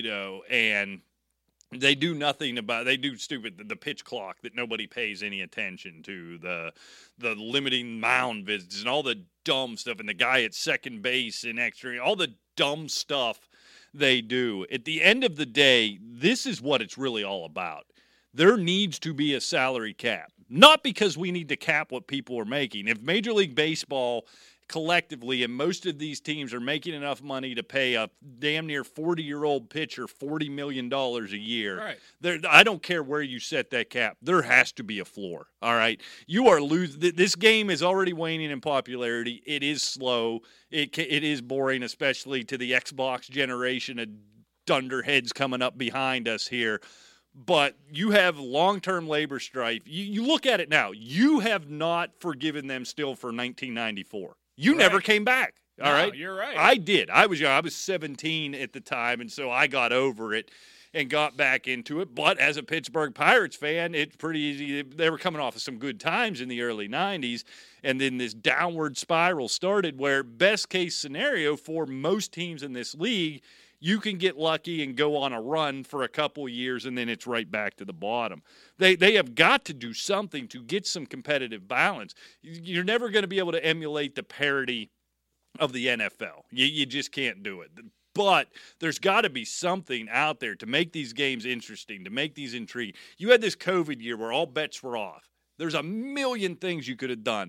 and they do nothing about. They do the pitch clock that nobody pays any attention to, the limiting mound visits and all the dumb stuff, and the guy at second base and extra, all the dumb stuff they do. At the end of the day, this is what it's really all about. There needs to be a salary cap. Not because we need to cap what people are making. If Major League Baseball collectively and most of these teams are making enough money to pay a damn near 40-year-old pitcher $40 million a year, I don't care where you set that cap. There has to be a floor, all right? You are losing. This game is already waning in popularity. It is slow. It is boring, especially to the Xbox generation of dunderheads coming up behind us here. But you have long-term labor strife. You look at it now. You have not forgiven them still for 1994. You never came back. All right? You're right. I did. I was young. I was 17 at the time, and so I got over it and got back into it. But as a Pittsburgh Pirates fan, it's pretty easy. They were coming off of some good times in the early 90s, and then this downward spiral started where best-case scenario for most teams in this league, you can get lucky and go on a run for a couple years, and then it's right back to the bottom. They have got to do something to get some competitive balance. You're never going to be able to emulate the parity of the NFL. You just can't do it. But there's got to be something out there to make these games interesting, to make these intriguing. You had this COVID year where all bets were off. There's a million things you could have done.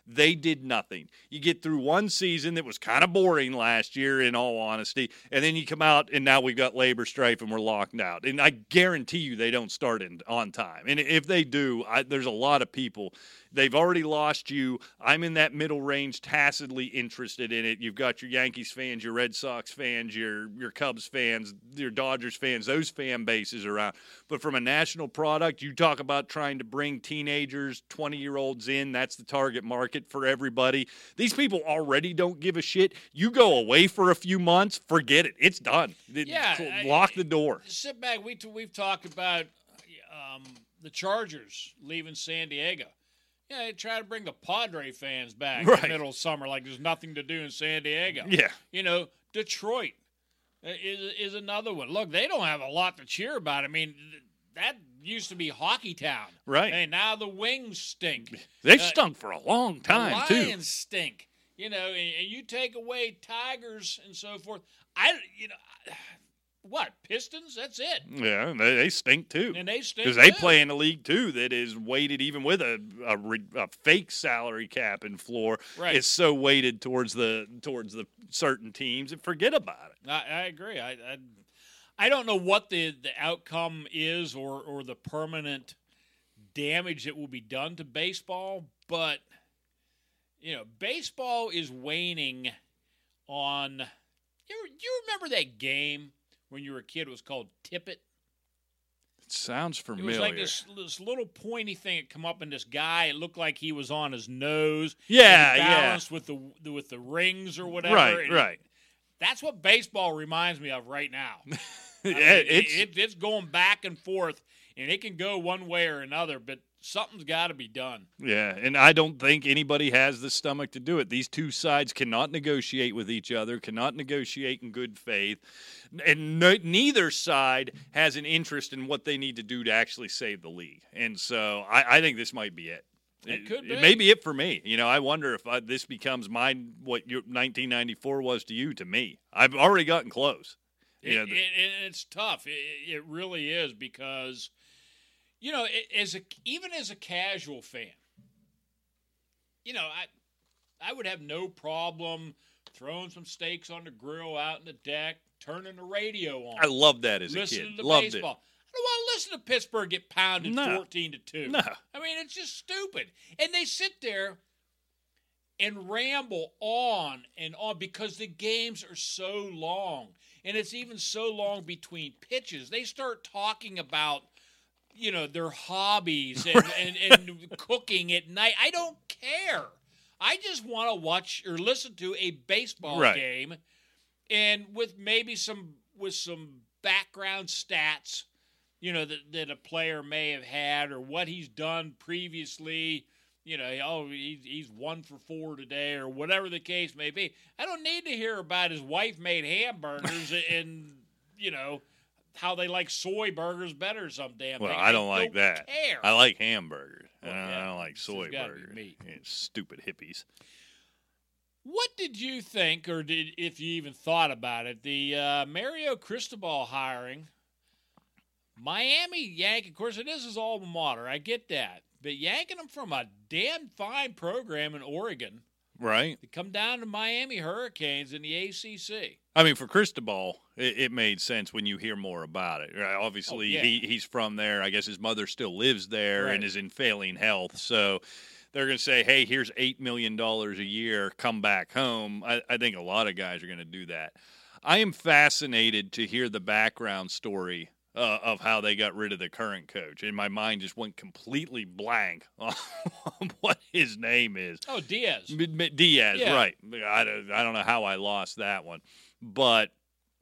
They did nothing. You get through one season that was kind of boring last year, in all honesty, and then you come out, and now we've got labor strife, and we're locked out. And I guarantee you they don't start on time. And if they do, there's a lot of people. They've already lost you. I'm in that middle range, tacitly interested in it. You've got your Yankees fans, your Red Sox fans, your Cubs fans, your Dodgers fans, those fan bases around. But from a national product, you talk about trying to bring teenagers, 20-year-olds in. That's the target market for everybody. These people already don't give a shit. You go away for a few months, forget it. It's done. Lock the door. Sit back. We've talked about the Chargers leaving San Diego. Yeah, they try to bring the Padre fans back in the middle of summer like there's nothing to do in San Diego. Yeah. Detroit is another one. Look, they don't have a lot to cheer about. I mean, that used to be Hockey Town. Right. And now the Wings stink. They've stunk for a long time, the Lions stink. And you take away Tigers and so forth. What, Pistons? That's it. Yeah, they stink too. And they stink because they play in a league too that is weighted, even with a fake salary cap and floor. Right. It's so weighted towards the certain teams, and forget about it. I agree. I don't know what the outcome is or the permanent damage that will be done to baseball, but baseball is waning on. You remember that game when you were a kid? It was called Tippet. It sounds familiar. It was like this little pointy thing that come up, and this guy, it looked like he was on his nose. Yeah, balanced with the rings or whatever. Right. That's what baseball reminds me of right now. It's going back and forth, and it can go one way or another, but something's got to be done. Yeah, and I don't think anybody has the stomach to do it. These two sides cannot negotiate with each other, cannot negotiate in good faith, and neither side has an interest in what they need to do to actually save the league. And so I think this might be it. It could be. It may be it for me. I wonder if this becomes what your 1994 was to me. I've already gotten close. It's tough. It really is because – even as a casual fan, I would have no problem throwing some steaks on the grill out in the deck, turning the radio on. I loved that as a kid. Listening to Loved baseball. it. I don't want to listen to Pittsburgh get pounded 14-2. No. I mean, it's just stupid. And they sit there and ramble on and on because the games are so long. And it's even so long between pitches. They start talking about their hobbies and cooking at night. I don't care. I just want to watch or listen to a baseball game, and with maybe some background stats, that a player may have had or what he's done previously. He's 1 for 4 today or whatever the case may be. I don't need to hear about his wife made hamburgers and how they like soy burgers better or some damn thing. Well, I don't like that. Care. I like hamburgers. Well, I don't like soy burgers. Meat. Stupid hippies. What did you think, or if you even thought about it, the Mario Cristobal hiring? Miami Yankee, of course, it is his alma mater. I get that. But yanking him from a damn fine program in Oregon. Right. To come down to Miami Hurricanes in the ACC. I mean, for Cristobal, it made sense when you hear more about it. Right? Obviously, he's from there. I guess his mother still lives there and is in failing health. So they're going to say, hey, here's $8 million a year. Come back home. I think a lot of guys are going to do that. I am fascinated to hear the background story of how they got rid of the current coach. And my mind just went completely blank on what his name is. Oh, Diaz. Diaz, right. I don't know how I lost that one. But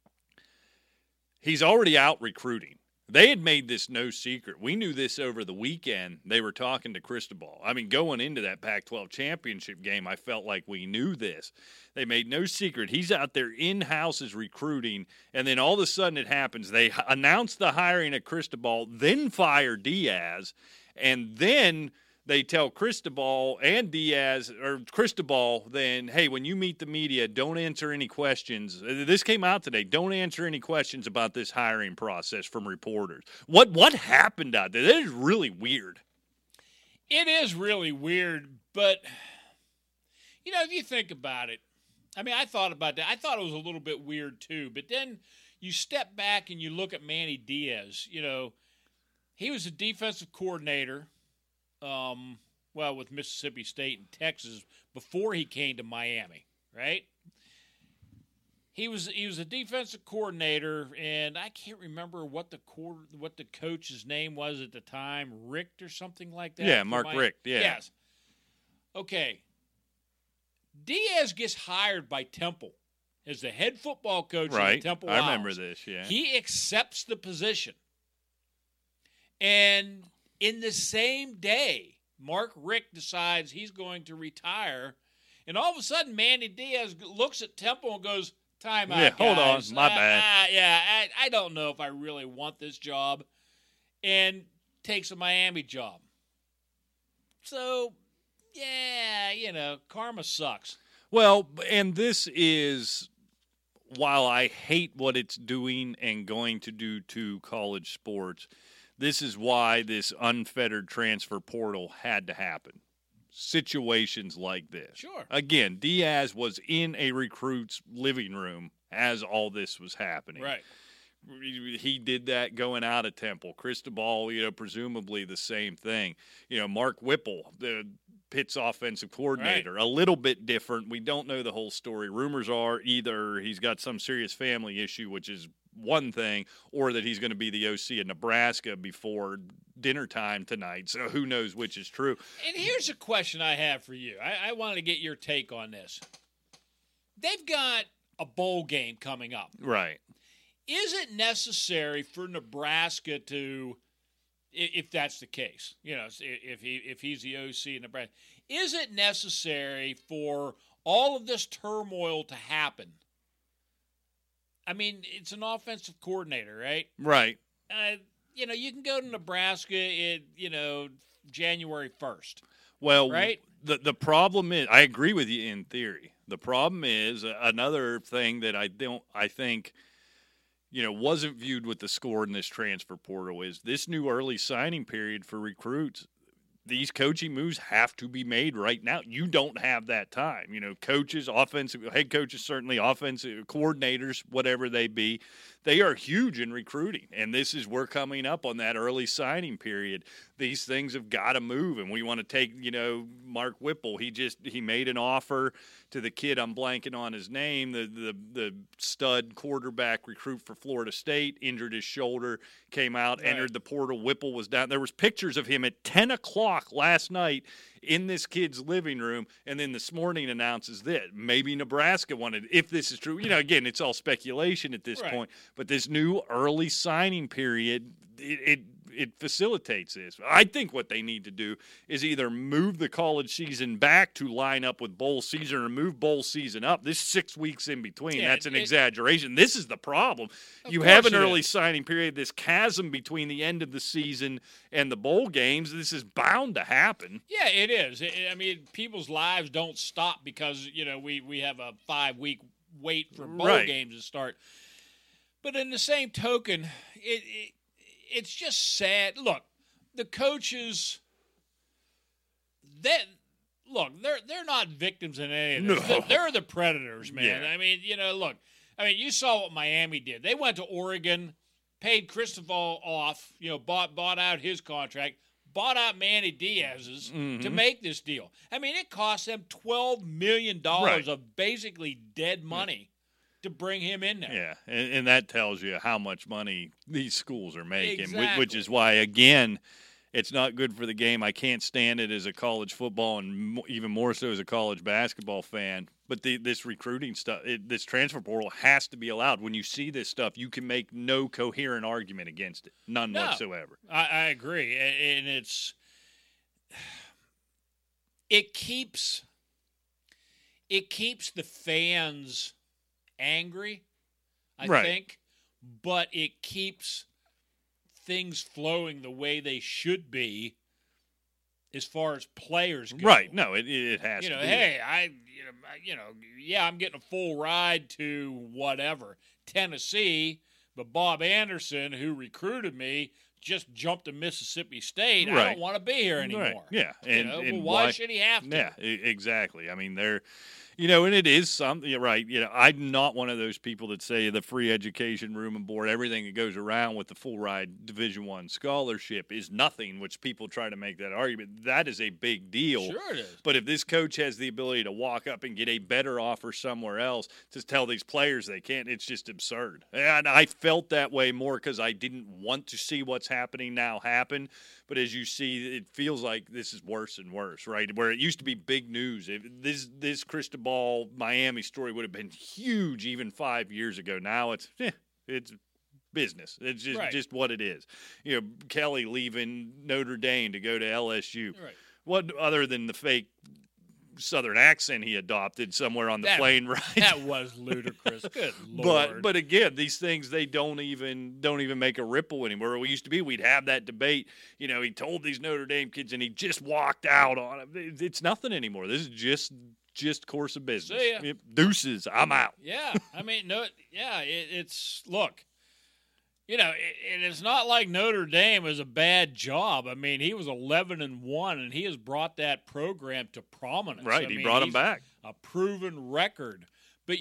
he's already out recruiting. They had made this no secret. We knew this over the weekend. They were talking to Cristobal. I mean, going into that Pac-12 championship game, I felt like we knew this. They made no secret. He's out there in-house as recruiting, and then all of a sudden it happens. They announce the hiring of Cristobal, then fire Diaz, and then they tell Cristobal and Diaz, or Cristobal, then, hey, when you meet the media, don't answer any questions. This came out today. Don't answer any questions about this hiring process from reporters. What happened out there? That is really weird. It is really weird, but if you think about it, I mean, I thought about that. I thought it was a little bit weird too. But then you step back and you look at Manny Diaz. He was a defensive coordinator, with Mississippi State and Texas before he came to Miami, right? He was a defensive coordinator, and I can't remember what the coach's name was at the time, Richt or something like that. Yeah, Mark Richt. Yeah. Yes. Okay. Diaz gets hired by Temple as the head football coach of the Temple Owls. I remember this, yeah. He accepts the position. And in the same day, Mark Richt decides he's going to retire. And all of a sudden, Manny Diaz looks at Temple and goes, time out, hold guys. on, my bad. I don't know if I really want this job. And takes a Miami job. So, yeah, karma sucks. Well, and this is, while I hate what it's doing and going to do to college sports, this is why this unfettered transfer portal had to happen. Situations like this. Sure. Again, Diaz was in a recruit's living room as all this was happening. Right. He did that going out of Temple. Cristobal, presumably the same thing. Mark Whipple, the Pitt's offensive coordinator, a little bit different. We don't know the whole story. Rumors are either he's got some serious family issue, which is one thing, or that he's going to be the OC of Nebraska before dinner time tonight. So who knows which is true. And here's a question I have for you. I want to get your take on this. They've got a bowl game coming up. Right. Is it necessary for Nebraska to, if that's the case, if he's the OC in Nebraska, is it necessary for all of this turmoil to happen? I mean, it's an offensive coordinator, right? Right. You can go to Nebraska in, January 1st. Well, right? The problem is, I agree with you in theory. The problem is another thing that I think wasn't viewed with the score in this transfer portal is this new early signing period for recruits. These coaching moves have to be made right now. You don't have that time. Coaches, offensive head coaches, certainly offensive coordinators, whatever they be, they are huge in recruiting. And we're coming up on that early signing period. These things have got to move. And we want to take, Mark Whipple. He made an offer to the kid, I'm blanking on his name, the stud quarterback recruit for Florida State, injured his shoulder, came out, entered the portal. Whipple was down. There was pictures of him at 10 o'clock last night in this kid's living room, and then this morning announces that maybe Nebraska wanted, if this is true, again, it's all speculation at this point, but this new early signing period, it facilitates this. I think what they need to do is either move the college season back to line up with bowl season or move bowl season up. This 6 weeks in between, that's an exaggeration. This is the problem. You have an early signing period, this chasm between the end of the season and the bowl games. This is bound to happen. Yeah, it is. I mean, people's lives don't stop because, we have a 5-week wait for bowl games to start. But in the same token, it's just sad. Look, the coaches, they're not victims in any of this. No. They're the predators, man. Yeah. I mean, you saw what Miami did. They went to Oregon, paid Cristobal off, bought out his contract, bought out Manny Diaz's to make this deal. I mean, it cost them $12 million of basically dead money. To bring him in there. Yeah, and that tells you how much money these schools are making, exactly. Which is why, again, it's not good for the game. I can't stand it as a college football and even more so as a college basketball fan. But this recruiting stuff, this transfer portal has to be allowed. When you see this stuff, you can make no coherent argument against it. None whatsoever. I agree. And it keeps the fans angry, I think, but it keeps things flowing the way they should be as far as players go. Right. No, it has to be. Hey, I'm getting a full ride to whatever, Tennessee, but Bob Anderson, who recruited me, just jumped to Mississippi State. Right. I don't want to be here anymore. Right. Yeah. And, well, and why should he have to? Yeah, exactly. I mean, they're, and it is something, right. I'm not one of those people that say the free education, room and board, everything that goes around with the full ride Division I scholarship is nothing, which people try to make that argument. That is a big deal. Sure it is. But if this coach has the ability to walk up and get a better offer somewhere else to tell these players they can't, it's just absurd. And I felt that way more because I didn't want to see what's happening now happen. But as you see, it feels like this is worse and worse, right? Where it used to be big news. This Cristobal Miami story would have been huge even 5 years ago. Now it's business. It's just what it is. Kelly leaving Notre Dame to go to LSU. Right. What other than the fake Southern accent he adopted somewhere on the plane ride? That was ludicrous. Good Lord. But again, these things, they don't even make a ripple anymore. We used to be, we'd have that debate. He told these Notre Dame kids and he just walked out on it. It's nothing anymore. This is just course of business. See ya. Deuces, I'm out. Yeah. I mean, it's look. And it's not like Notre Dame is a bad job. I mean, he was 11-1, and he has brought that program to prominence. Right, he brought him back. A proven record. But,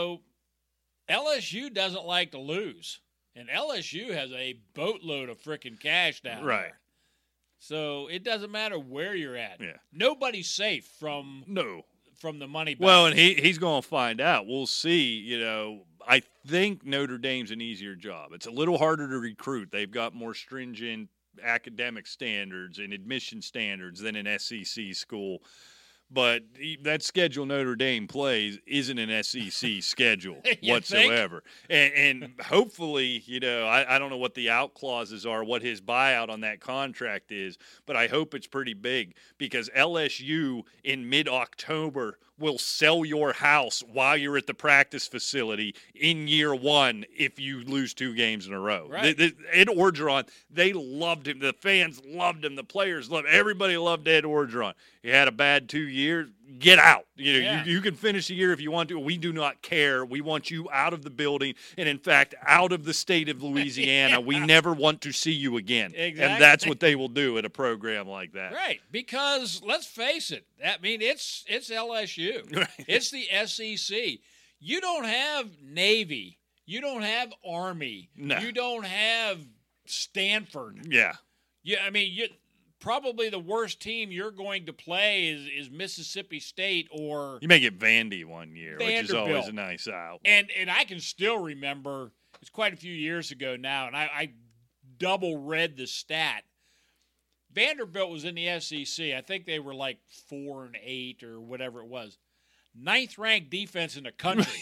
LSU doesn't like to lose. And LSU has a boatload of freaking cash down right. there. So it doesn't matter where you're at. Yeah. Nobody's safe from the money back. Well, and he's going to find out. We'll see, I think Notre Dame's an easier job. It's a little harder to recruit. They've got more stringent academic standards and admission standards than an SEC school. But that schedule Notre Dame plays isn't an SEC schedule whatsoever. And hopefully, I don't know what the out clauses are, what his buyout on that contract is, but I hope it's pretty big because LSU in mid-October will sell your house while you're at the practice facility in year one if you lose 2 games in a row. Right. Ed Orgeron, they loved him. The fans loved him. The players loved him. Everybody loved Ed Orgeron. He had a bad 2 years. Get out. You can finish the year if you want to. We do not care. We want you out of the building and, in fact, out of the state of Louisiana. We never want to see you again. Exactly. And that's what they will do at a program like that. Right, because let's face it. I mean, it's LSU. Right. It's the SEC. You don't have Navy. You don't have Army. No. You don't have Stanford. Yeah. Yeah, I mean, probably the worst team you're going to play is Mississippi State or You may get Vandy one year, which is Vanderbilt. always a nice out. And I can still remember, it's quite a few years ago now, and I double read the stat. Vanderbilt was in the SEC. I think they were like 4-8 or whatever it was. 9th ranked defense in the country.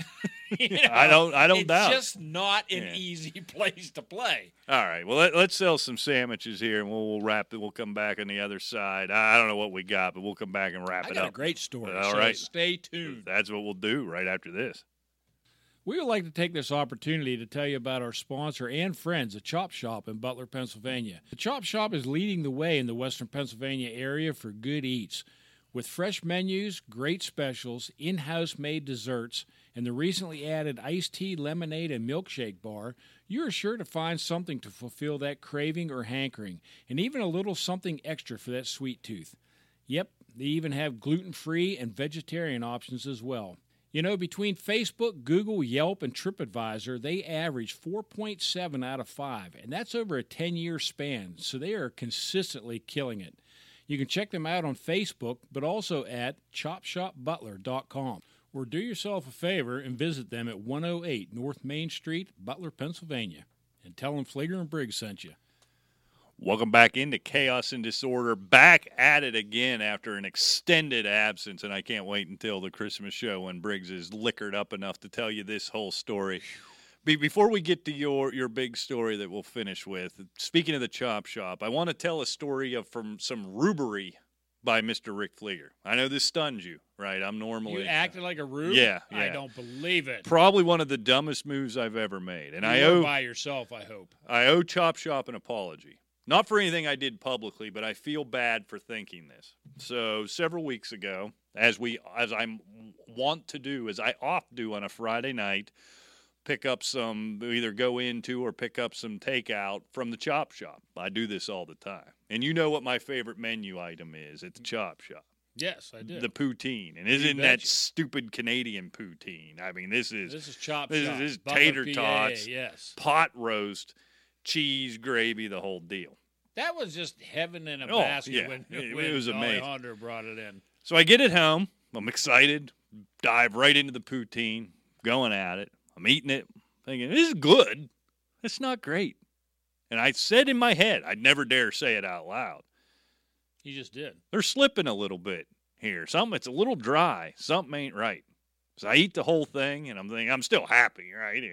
I don't it's doubt. It's just not an easy place to play. All right. Well, let's sell some sandwiches here, and we'll wrap it. We'll come back on the other side. I don't know what we got, but we'll come back and wrap it up. I got a great story. All so right. Stay tuned. That's what we'll do right after this. We would like to take this opportunity to tell you about our sponsor and friends, the Chop Shop in Butler, Pennsylvania. The Chop Shop is leading the way in the Western Pennsylvania area for good eats. With fresh menus, great specials, in-house made desserts, and the recently added iced tea, lemonade, and milkshake bar, you are sure to find something to fulfill that craving or hankering, and even a little something extra for that sweet tooth. Yep, they even have gluten-free and vegetarian options as well. Between Facebook, Google, Yelp, and TripAdvisor, they average 4.7 out of 5, and that's over a 10-year span, so they are consistently killing it. You can check them out on Facebook, but also at chopshopbutler.com. Or do yourself a favor and visit them at 108 North Main Street, Butler, Pennsylvania. And tell them Fleeger and Briggs sent you. Welcome back into Chaos and Disorder. Back at it again after an extended absence, and I can't wait until the Christmas show when Briggs is liquored up enough to tell you this whole story. Before we get to your big story that we'll finish with, speaking of the Chop Shop, I want to tell a story from some rubery by Mr. Rick Fleeger. I know this stuns you, right? I'm normally... You acted like a rube? Yeah. I don't believe it. Probably one of the dumbest moves I've ever made. And you were by yourself, I hope. I owe Chop Shop an apology. Not for anything I did publicly, but I feel bad for thinking this. So several weeks ago, as I want to do, as I oft do on a Friday night, pick up some, either go into or pick up some takeout from the Chop Shop. I do this all the time. And you know what my favorite menu item is at the Chop Shop. Yes, I do. The poutine. And isn't that stupid Canadian poutine? I mean, this is Chop Shop. This is Butler, tater PA, tots, yes. pot roast, cheese, gravy, the whole deal. That was just heaven in a basket when it was amazing. Alejandro brought it in. So I get it home. I'm excited. Dive right into the poutine. Going at it. I'm eating it. Thinking, this is good. It's not great. And I said in my head, I'd never dare say it out loud. You just did. They're slipping a little bit here. It's a little dry. Something ain't right. So I eat the whole thing, and I'm thinking, I'm still happy, right?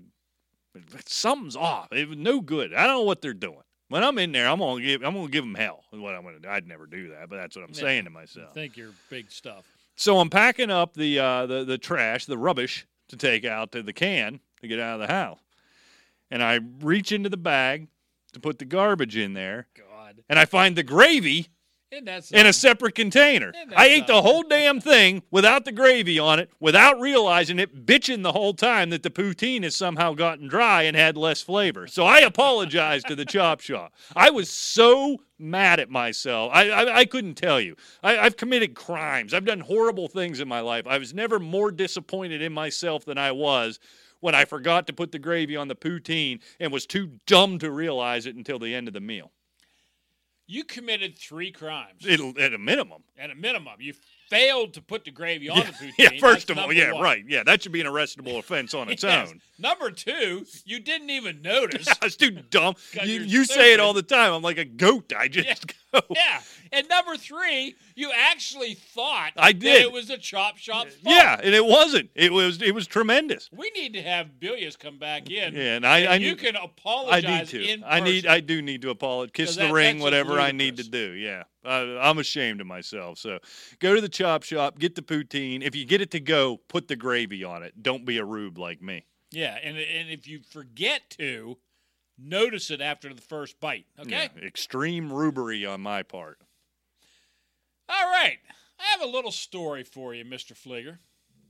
But something's off. It was no good. I don't know what they're doing. When I'm in there, I'm gonna give them hell. Is what I'm gonna do. I'd never do that, but that's what I'm saying to myself. I think you're big stuff. So I'm packing up the trash, the rubbish to take out to the can to get out of the house, and I reach into the bag to put the garbage in there. God. And I find the gravy in a separate container. I ate the whole damn thing without the gravy on it, without realizing it, bitching the whole time that the poutine has somehow gotten dry and had less flavor. So I apologized to the Chop Shop. I was so mad at myself. I couldn't tell you. I've committed crimes. I've done horrible things in my life. I was never more disappointed in myself than I was when I forgot to put the gravy on the poutine and was too dumb to realize it until the end of the meal. You committed 3 crimes. At a minimum. At a minimum. You failed to put the gravy on the poutine. Yeah, first of all, one. right. Yeah, that should be an arrestable offense on its own. Number 2, you didn't even notice. I was too dumb. You say stupid. it all the time. I'm like a goat. I just go. Yeah. And number 3, you actually thought I did. that it was a Chop Shop's fault. Yeah, and it wasn't. It was tremendous. We need to have Bilious come back in. Yeah, and you can apologize I need to. in person. I do need to apologize. Kiss the ring, whatever I need to do. Yeah. I'm ashamed of myself. So go to the Chop Shop, get the poutine. If you get it to go, put the gravy on it. Don't be a rube like me. Yeah, and if you forget to, notice it after the first bite, okay? Yeah, extreme rubery on my part. All right. I have a little story for you, Mr. Fligger.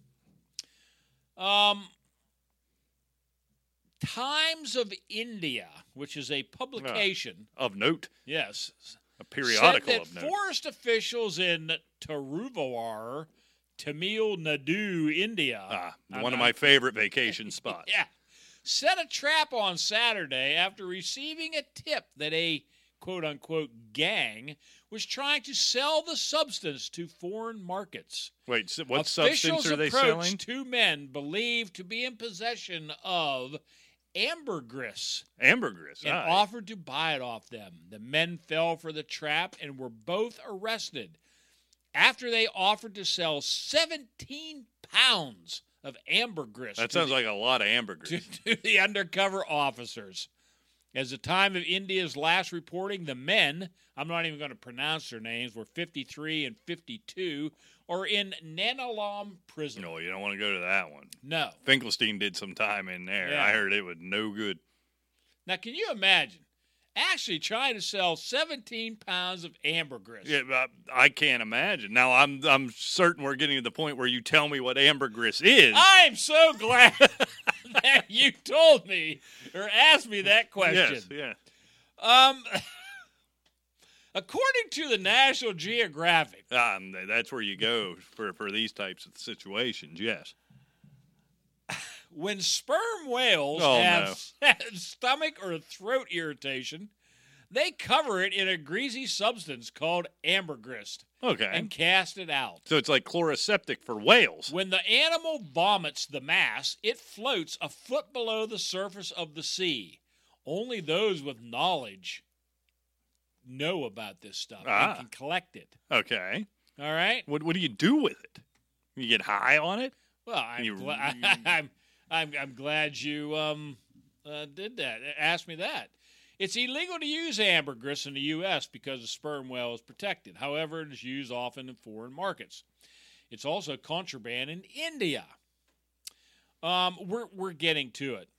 Times of India, which is a publication. Of note. Yes. A periodical said of that note. forest officials in Tiruvallur, Tamil Nadu, India. One of my favorite vacation spots. Yeah. Set a trap on Saturday after receiving a tip that a quote-unquote gang was trying to sell the substance to foreign markets. Wait, so what Officials substance are they approached selling? 2 men believed to be in possession of ambergris Ambergris. and offered to buy it off them. The men fell for the trap and were both arrested after they offered to sell 17 pounds of ambergris. That sounds like a lot of ambergris. To the undercover officers. As the time of India's last reporting, the men, I'm not even going to pronounce their names, were 53 and 52, are in Nanalam prison. No, you don't want to go to that one. No. Finkelstein did some time in there. Yeah. I heard it was no good. Now, can you imagine actually trying to sell 17 pounds of ambergris? Yeah, I can't imagine. Now, I'm certain we're getting to the point where you tell me what ambergris is. I'm so glad that you told me or asked me that question. Yes, yeah. According to the National Geographic, That's where you go for these types of situations, yes. when sperm whales have stomach or throat irritation, they cover it in a greasy substance called ambergris and cast it out. So it's like chloroseptic for whales. When the animal vomits the mass, it floats a foot below the surface of the sea. Only those with knowledge know about this stuff and can collect it. Okay. All right? What do you do with it? You get high on it? Well, I'm glad you did that. Asked me that. It's illegal to use ambergris in the U.S. because the sperm whale is protected. However, it is used often in foreign markets. It's also contraband in India. We're getting to it.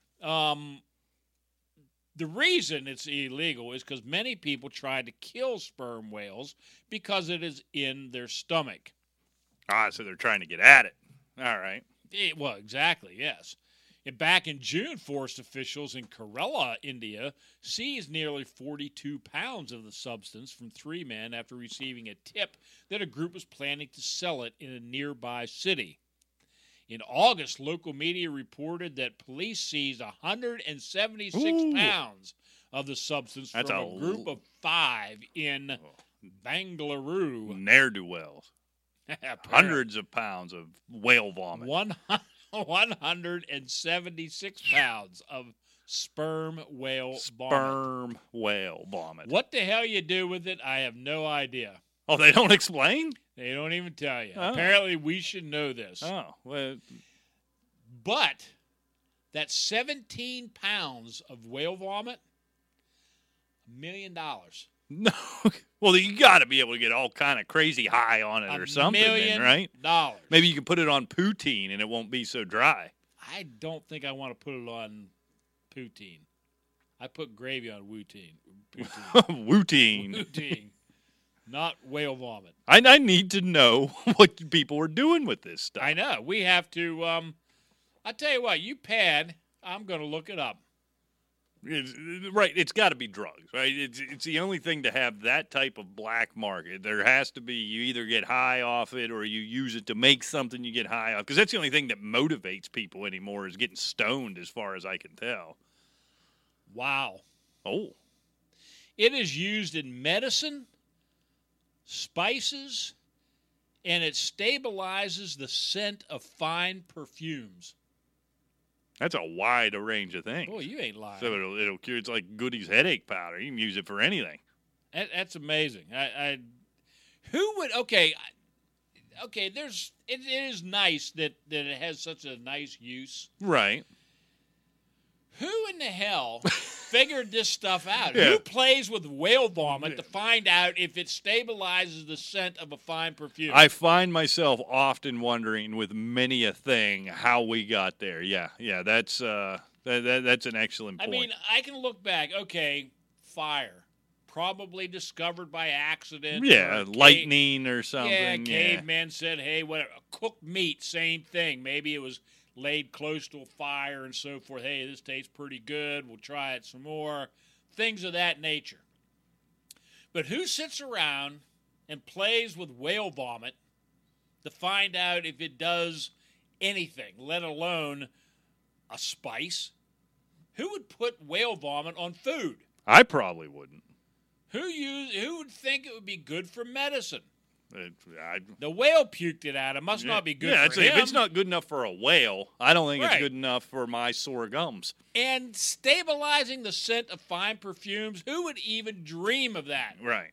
The reason it's illegal is because many people try to kill sperm whales because it is in their stomach. So they're trying to get at it. All right. Well, exactly, yes. And back in June, forest officials in Kerala, India, seized nearly 42 pounds of the substance from 3 men after receiving a tip that a group was planning to sell it in a nearby city. In August, local media reported that police seized 176 pounds of the substance from a group of 5 in Bangalore. Ne'er-do-wells. Hundreds of pounds of whale vomit. 176 pounds of sperm whale vomit. What the hell you do with it, I have no idea. Oh, they don't explain? They don't even tell you. Oh. Apparently, we should know this. Oh, well. But that 17 pounds of whale vomit, $1 million. No. Well, you got to be able to get all kind of crazy high on it or something, then, right? $1 million. Maybe you can put it on poutine and it won't be so dry. I don't think I want to put it on poutine. I put gravy on poutine. Poutine. Not whale vomit. I need to know what people are doing with this stuff. I know. We have to. I'll tell you what. You pad. I'm going to look it up. It's got to be drugs, right? It's the only thing to have that type of black market. There has to be, you either get high off it or you use it to make something you get high off. Because that's the only thing that motivates people anymore is getting stoned, as far as I can tell. Wow. Oh. It is used in medicine, spices, and it stabilizes the scent of fine perfumes. That's a wide range of things. Oh, you ain't lying. So it'll cure. It's like Goody's headache powder. You can use it for anything. That's amazing. Who would? Okay. It is nice that it has such a nice use. Right. Who in the hell figured this stuff out? Yeah. Who plays with whale vomit to find out if it stabilizes the scent of a fine perfume? I find myself often wondering with many a thing how we got there. Yeah, that's that's an excellent point. I mean, I can look back. Okay, fire. Probably discovered by accident. Yeah, lightning or something. Yeah, cavemen said, hey, whatever. Cooked meat, same thing. Maybe it was laid close to a fire and so forth. Hey, this tastes pretty good. We'll try it some more. Things of that nature. But who sits around and plays with whale vomit to find out if it does anything, let alone a spice? Who would put whale vomit on food? I probably wouldn't. Who would think it would be good for medicine? The whale puked it out. It must not be good for him. If it's not good enough for a whale, I don't think it's good enough for my sore gums. And stabilizing the scent of fine perfumes, who would even dream of that? Right.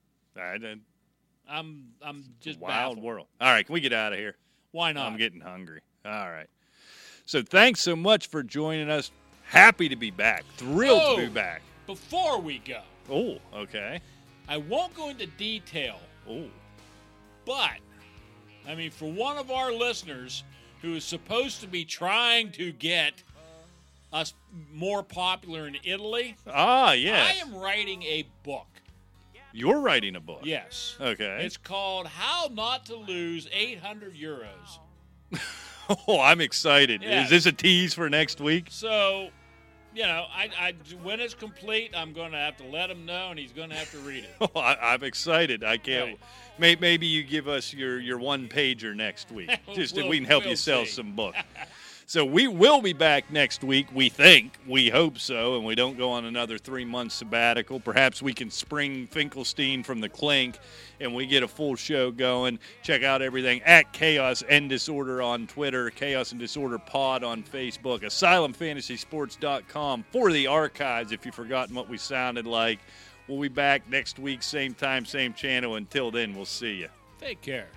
I'm just wild baffled. World. All right, can we get out of here? Why not? I'm getting hungry. All right. So thanks so much for joining us. Happy to be back. Thrilled to be back. Before we go. Oh, okay. I won't go into detail. Oh. But, I mean, for one of our listeners who is supposed to be trying to get us more popular in Italy. Ah, yes. I am writing a book. You're writing a book? Yes. Okay. It's called How Not to Lose 800 Euros. Oh, I'm excited. Yes. Is this a tease for next week? So, you know, when it's complete, I'm going to have to let him know, and he's going to have to read it. Oh, I'm excited. I can't. Right. Maybe you give us your one-pager next week, just if we can help you sell some books. So we will be back next week, we think. We hope so, and we don't go on another 3-month sabbatical. Perhaps we can spring Finkelstein from the clink, and we get a full show going. Check out everything at Chaos and Disorder on Twitter, Chaos and Disorder Pod on Facebook, AsylumFantasySports.com for the archives if you've forgotten what we sounded like. We'll be back next week, same time, same channel. Until then, we'll see you. Take care.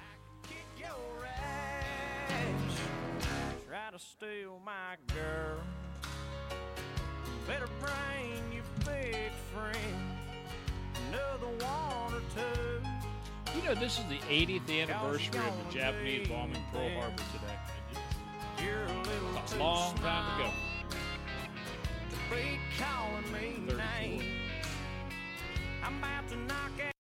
Steal my girl. Better bring your big friend, another one or two. You know, this is the 80th anniversary of the Japanese bombing Pearl Harbor today. You're a little a long time ago. To be calling me names. I'm about to knock out.